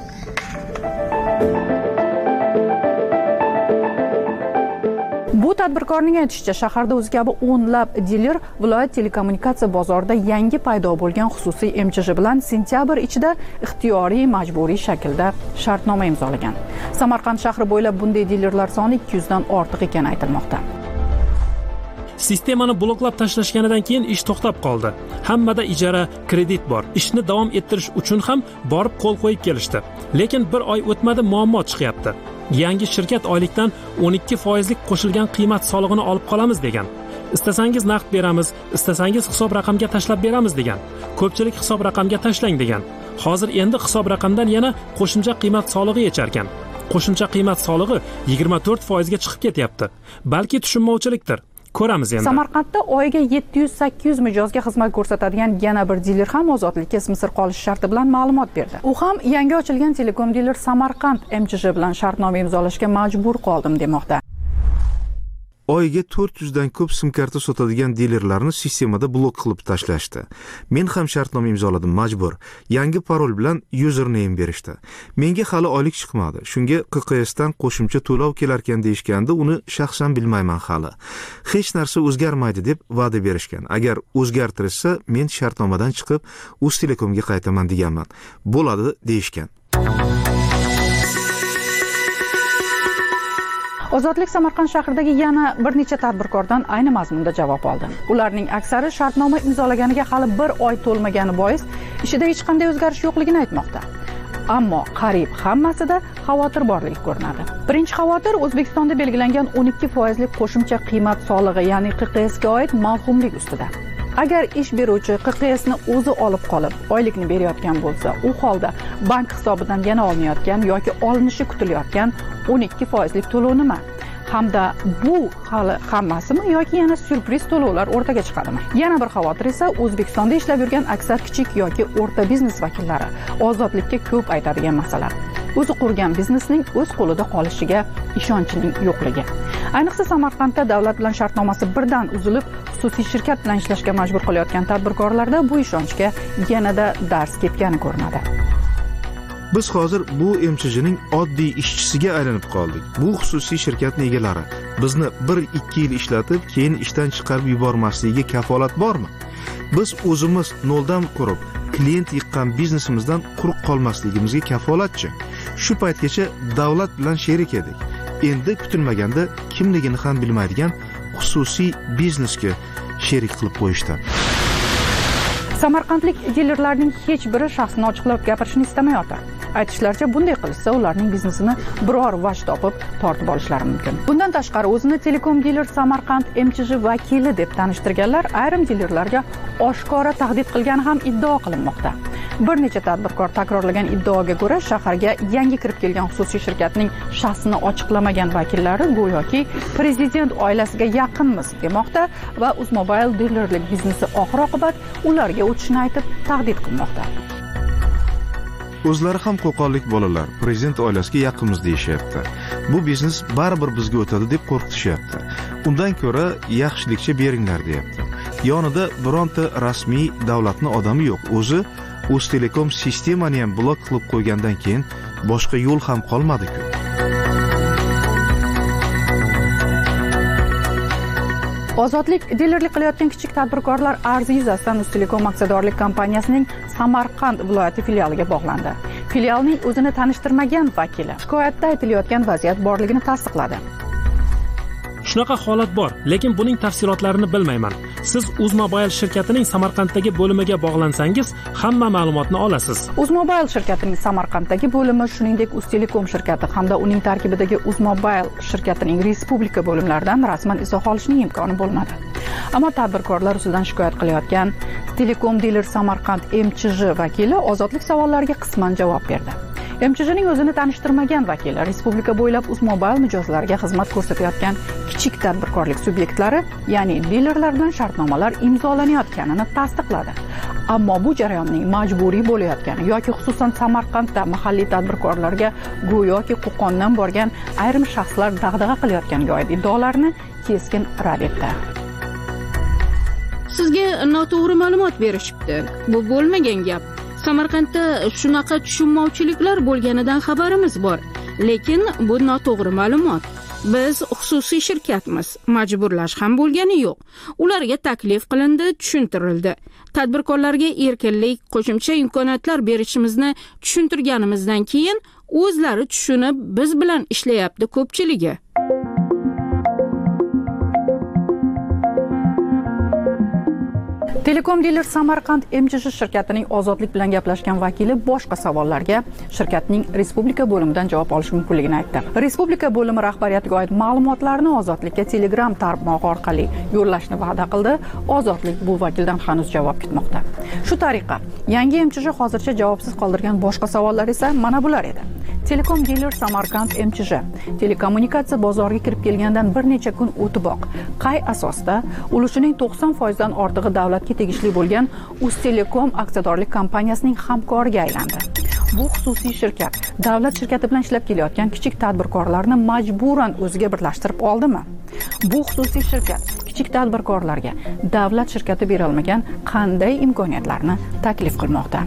Bu tadbirkorning aytishicha, shaharda o'zi kabi o'nlab diler viloyat telekommunikatsiya bozorida yangi paydo bo'lgan xususiy M C J bilan sentyabr ichida ixtiyoriy majburiy shaklda shartnoma imzolagan. Samarqand shahri bo'ylab bunday dilerlar soni ikki yuz dan ortiq ekani aytilmoqda. Sistemani bloklab tashlashganidan keyin ish to'xtab qoldi. Hammada ijara, kredit bor. Ishni davom ettirish uchun ham borib qo'l qo'yib kelishdi. Lekin bir oy o'tmadi, muammo chiqyapti. Yangi shirkat oylikdan o'n ikki foizlik qo'shilgan qiymat solig'ini olib qolamiz degan. Istasangiz naqd beramiz, istasangiz hisob raqamga tashlab beramiz degan. Ko'pchilik hisob raqamga tashlang degan. Hozir endi hisob raqamdan yana qo'shimcha qiymat solig'i yecharkan. Qo'shimcha qiymat solig'i yigirma to'rt foizga chiqib ketyapti. Balki tushunmovchilikdir. Ko'ramiz endi. Samarqandda oyiga yetti yuz sakkiz yuz mijozga xizmat ko'rsatadigan yana bir diler ham ozodlikka ismisir qolish sharti bilan ma'lumot berdi. U ham yangi ochilgan telekom diler Samarqand M Ch J bilan shartnoma imzolashga majbur qoldim demoqda. Oyiga to'rt yuz dan ko'p sim karta sotadigan dilerlarni sistemada blok qilib tashlashdi. Men ham shartnoma imzoladim, majbur. Yangi parol bilan username berishdi. Menga hali oylik chiqmadi. Shunga Q Q S dan qo'shimcha to'lov kelarkan deyishganda, uni shaxsan bilmayman hali. Hech narsa o'zgarmaydi deb va'da berishgan. Agar o'zgartirsa, men shartnomadan chiqib, Uztelekomga qaytaman deganman. Bo'ladi deyishgan. Ozodlik Samarqand shahridagi yana bir necha tadbirkordan ayni mazmunda javob oldi. Ularning aksari shartnoma imzolaganiga hali bir oy to'lmagani bois ishida hech qanday o'zgarish yo'qligini aytmoqda. Ammo qariyb hammasida xavotir borligi ko'rinadi. Birinchi xavotir O'zbekistonda belgilangan o'n ikki foizlik qo'shimcha qiymat solig'i, ya'ni Q Q S ga oid mavhumlik ustida. Agar ish beruvchi Q Q S ni o'zi olib qolib, oylikni berayotgan bo'lsa, u holda bank hisobidan yana olinayotgan yoki olinishi kutilayotgan o'n ikki foizlik to'lov nima? Hamda bu hali hammasimi yoki yana syurpriz to'lovlar o'rtaga chiqadimi? Yana bir xavotir esa O'zbekistonda ishlab yurgan aksar kichik yoki o'rta biznes vakillari ozodlikka ko'p aytadigan masala. O'zi qurgan biznesning o'z qo'lida qolishiga ishonchning yo'qligi. Ayniqsa Samarqandda davlat bilan shartnomasi birdan uzilib, xususiy shirkat bilan ishlashga majbur qilayotgan tadbirkorlarda bu ishonchga yanada dars ketgani ko'rinadi. Biz hozir bu M Ch Jning oddiy ishchisiga aylanib qoldik. Bu xususiy shirkatning egalari bizni bir ikki yil ishlatib, keyin ishdan chiqarib yubormasligiga kafolat bormi? Biz o'zimiz noldan qurib, klient yiqqan biznesimizdan quruq qolmasligimizga kafolatchi. Shu paytgacha davlat bilan sherik edik. Endi kutilmaganda kimligini ham bilmaydigan xususiy biznesga sherik qilib qo'yishdi. Samarqandlik dilerlarning hech biri shaxsini ochiqlab gapirishni istamayotir. Aytishlaricha, bunday qilishsa ularning biznesini biror vaj topib tortib olishlari mumkin. Bundan tashqari o'zini Telekom diler Samarqand M Ch J vakili deb tanishtirganlar ayrim dilerlarga oshkora tahdid qilgani ham iddao qilinmoqda. Bir necha tadbirkor takrorlagan iddaoga ko'ra, shaharga yangi kirib kelgan xususiy shirkatning shaxsini ochiqlamagan vakillari go'yoki prezident oilasiga yaqinmiz demoqda va Uzmobile dilerlik biznesi oxir-oqibat ularga o'tishni aytib tahdid qilmoqda. O'zlari ham qo'qonlik bolalar prezident oilasiga yaqinmiz deyishyapti. Bu biznes baribir bizga o'tadi deb qo'rqitishyapti. Undan ko'ra yaxshilikcha beringlar deyapti. Yonida bironta rasmiy davlatning odami yo'q. O'zi Uztelekom sistemani ham blok qilib qo'ygandan keyin boshqa yo'l ham qolmadi-ku. Ozodlik dilerlik qilayotgan kichik tadbirkorlar arzi yuzasidan Uztelekom aksiyadorlik kompaniyasining Samarqand viloyati filialiga bog'landi. Filialning o'zini tanishtirmagan vakili shikoyatda aytilayotgan vaziyat borligini tasdiqladi. Shunaqa holat bor, lekin buning tafsilotlarini bilmayman. Siz Uzmobile shirkatining Samarqanddagi bo'limiga bog'lansangiz, hamma ma'lumotni olasiz. Uzmobile shirkatining Samarqanddagi bo'limi, shuningdek Uztelekom shirkati hamda uning tarkibidagi Uzmobile shirkatining respublika bo'limlaridan rasman izoh olishning imkoni bo'lmadi. Ammo tadbirkorlar ustidan shikoyat qilayotgan Telekom diler Samarqand M Ch J vakili ozodlik savollariga qisman javob berdi. M Ch Jning o'zini tanishtirmagan vakili respublika bo'ylab Uzmobile mijozlariga xizmat ko'rsatayotgan kichik tadbirkorlik subyektlari, ya'ni dilerlar bilan shartnomalar imzolanayotganini tasdiqladi. Ammo bu jarayonning majburiy bo'layotgani yoki xususan Samarqandda mahalliy tadbirkorlarga go'yoki Qo'qondan borgan ayrim shaxslar dag'dag'a qilayotganiga oid iddaolarni keskin rad etdi. Sizga noto'g'ri ma'lumot berishibdi. Bu bo'lmagan gap. Samarqandda shunaqa tushunmovchiliklar bo'lganidan xabarimiz bor, lekin bu noto'g'ri ma'lumot. Biz xususiy shirkatmiz, majburlash ham bo'lgani yo'q. Ularga taklif qilindi, tushuntirildi. Tadbirkorlarga erkinlik, qo'shimcha imkoniyatlar berishimizni tushuntirganimizdan keyin o'zlari tushunib biz bilan ishlayapti ko'pchiligi. Telekom Diler Samarqand M J Sh shirkatining Ozodlik bilan gaplashgan vakili boshqa savollarga shirkatning respublika bo'limidan javob olish mumkinligini aytdi. Respublika bo'limi rahbariyatiga oid ma'lumotlarni Ozodlikka Telegram tarmog'i orqali yo'llashni va'da qildi. Ozodlik bu vakildan hanuz javob kutmoqda. Shu tariqa, yangi M J Sh hozircha javobsiz qoldirgan boshqa savollar esa mana bular edi. Telekom Diler Samarqand M J Sh telekommunikatsiya bozoriga kirib kelgandan bir necha kun o'tiboq qay asosda ulushining to'qson foiz dan ortig'i davlatga tegishli bo'lgan Uztelekom aksiyadorlik kompaniyasining hamkoriga aylandi. Bu xususiy shirkat davlat shirkati bilan ishlab kelayotgan kichik tadbirkorlarni majburan o'ziga birlashtirib oldimi? Bu xususiy shirkat kichik tadbirkorlarga davlat shirkati bera olmagan qanday imkoniyatlarni taklif qilmoqda?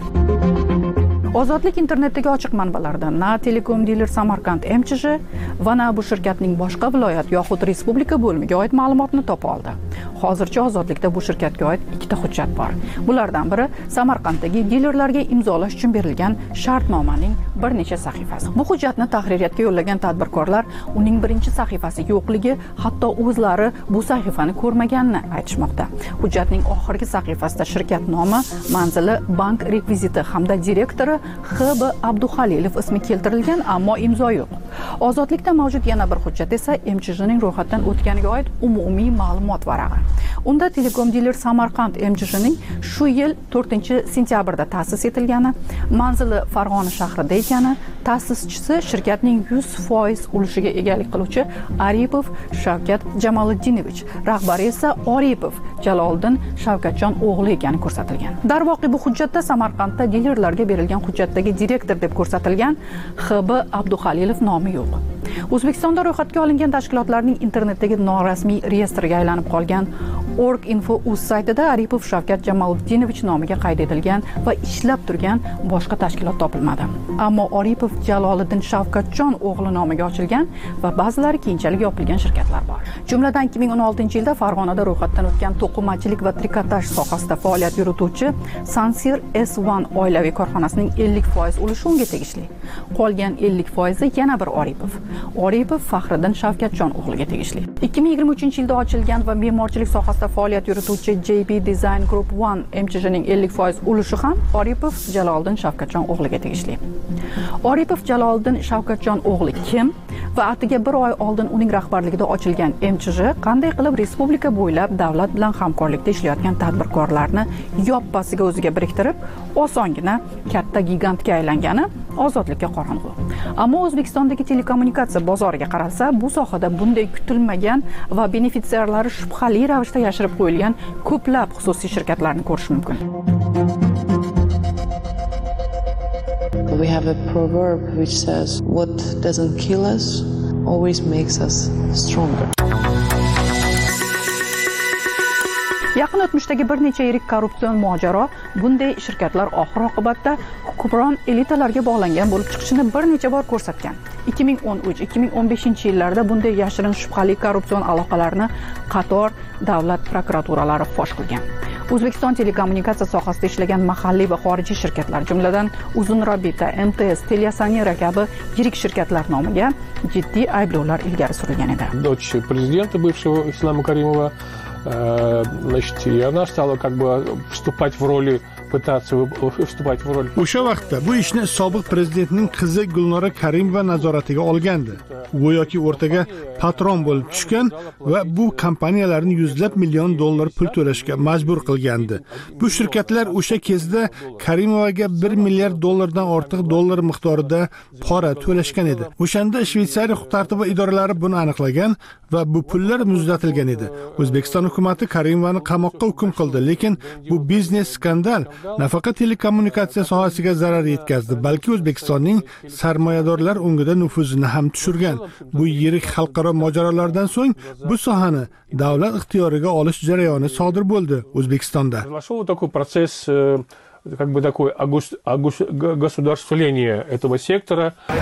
Ozodlik internetdagi ochiq manbalardan na Telekom Diler Samarqand M J Sh va na bu shirkatning boshqa viloyat yoxud respublika bo'limiga oid ma'lumotni topa oldi. Hozircha Ozodlikda bu shirkatga oid ikkita hujjat bor. Bulardan biri Samarqanddagi dilerlarga imzolash uchun berilgan shartnomaning bir necha sahifasi. Bu hujjatni tahririyatga yo'llagan tadbirkorlar uning birinchi sahifasi yo'qligi, hatto o'zlari bu sahifani ko'rmaganini aytishmoqda. Hujjatning oxirgi sahifasida shirkat nomi, manzili, bank rekviziti hamda direktori X B Abduhalilov ismi keltirilgan, ammo imzo yo'q. Ozodlikda mavjud yana bir hujjat esa M J Shning ro'yxatdan o'tganiga oid umumiy ma'lumot varag'i. Unda Telekom Diler Samarqand M J Shning shu yil to'rtinchi sentyabrda ta'sis etilgani, manzili Farg'ona shahrida ekani, ta'sischisi shirkatning yuz foiz ulushiga egalik qiluvchi Aripov Shavkat Jamoliddinovich, rahbari esa Oripov Jaloliddin Shavkatjon o'g'li ekani ko'rsatilgan. Darvoqe bu hujjatda Samarqandda dilerlarga berilgan hujjatdagi direktor deb ko'rsatilgan X B Abduhalilov nomi yo'q. O'zbekistonda ro'yxatga olingan tashkilotlarning internetdagi norasmiy reyestriga aylanib qolgan Org.info.uz saytida Aripov Shavkat Jamoliddinovich nomiga qayd etilgan va ishlab turgan boshqa tashkilot topilmadi. Ammo Oripov Jaloliddin Shavkatjon o'g'li nomiga ochilgan va ba'zilari keyinchalik yopilgan shirkatlar bor. Jumladan ikki ming o'n oltinchi yilda Farg'onada ro'yxatdan o'tgan to'qimachilik va trikotaj sohasida faoliyat yurituvchi Sansir S bir oilaviy korxonasining ellik foiz ulushi unga tegishli. Qolgan ellik foizi yana bir Oripov. Oripov Faxriddin Shavkatjon o'g'liga tegishli. ikki ming yigirma uchinchi yilda ochilgan va me'morchilik sohasida faoliyat yurituvchi J B Design Group bir M J Shning ellik foiz ulushi ham Oripov Jaloliddin Shavkatjon o'g'liga tegishli. Oripov Jaloliddin Shavkatjon o'g'li kim va atiga bir oy oldin uning rahbarligida ochilgan M J Sh qanday qilib respublika bo'ylab davlat bilan hamkorlikda ishlayotgan tadbirkorlarni yoppasiga o'ziga biriktirib, osongina katta gigantga aylangani Ozodlikka qorong'u. Ammo O'zbekistondagi telekommunikatsiya bozoriga qaralsa, bu sohada bunday kutilmagan va benefitsiarlari shubhali ravishda yashirib qo'yilgan ko'plab xususiy shirkatlarni ko'rish mumkin. We have a proverb which says, what doesn't kill us always makes us stronger. Yaqin o'tmishdagi bir necha yirik korrupsion mojaro bunday shirkatlar oxir oqibatda hukmron elitalarga bog'langan bo'lib chiqishini bir necha bor ko'rsatgan. ikki ming o'n uch ikki ming o'n beshinchi yillarda bunday yashirin shubhali korrupsion aloqalarni qator davlat prokuraturalari fosh qilgan. O'zbekiston telekommunikatsiya sohasida ishlagan mahalliy va xorijiy shirkatlar, jumladan Uzunrabita, M T S, Teliasanera kabi yirik shirkatlar nomiga jiddiy ayblovlar ilgari surilgan edi. Дочь президента бывшего Ислама Каримова, значит, и она стала как бы вступать в роли pытаться выступать в роли. O'sha vaqtda bu ishni sobiq prezidentning qizi Gulnora Karimova nazoratiga olgandi. Go'yoki o'rtaga patron bo'lib tushgan va bu kompaniyalarni yuzlab million dollar pul to'lashga majbur qilgandi. Bu shirkatlar o'sha kezda Karimovaga bir milliard dollardan ortiq dollar miqdorida pora to'lashgan edi. O'shanda Shveysariya huquq-tartibot idoralari buni aniqlagan va bu pullar muzlatilgan edi. O'zbekiston hukumatı Karimovani qamoqqa hukm qildi, lekin bu biznes skandal nafaqat telekommunikatsiya sohasiga zarar yetkazdi, balki O'zbekistonning sarmoyadorlar ongida nufuzini ham tushirgan. Bu yirik xalqaro mojarolardan so'ng bu sohani davlat ixtiyoriga olish jarayoni sodir bo'ldi O'zbekistonda. Произошел такой процесс, как бы такое государствление этого сектора.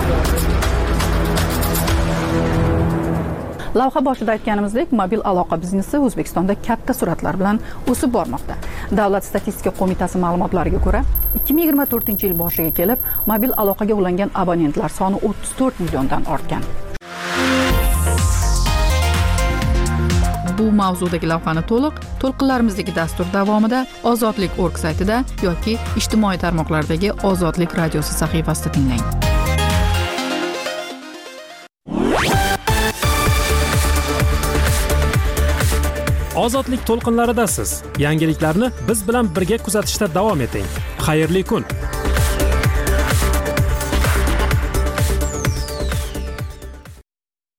Lavha boshida aytganimizdek, mobil aloqa biznesi O'zbekistonda katta sur'atlar bilan o'sib bormoqda. Davlat statistika qo'mitasi ma'lumotlariga ko'ra, ikki ming yigirma to'rtinchi yil boshiga kelib, mobil aloqaga ulangan abonentlar soni o'ttiz to'rt milliondan ortgan. bu mavzudagi lavhani to'liq to'lqinlarimizdagi dastur davomida Ozodlik nokta org saytida yoki ijtimoiy tarmoqlardagi Ozodlik radiosi sahifasida tinglang. Ozodlik to'lqinlaridasiz. Yangiliklarni biz bilan birga kuzatishda davom eting. Xayrli kun.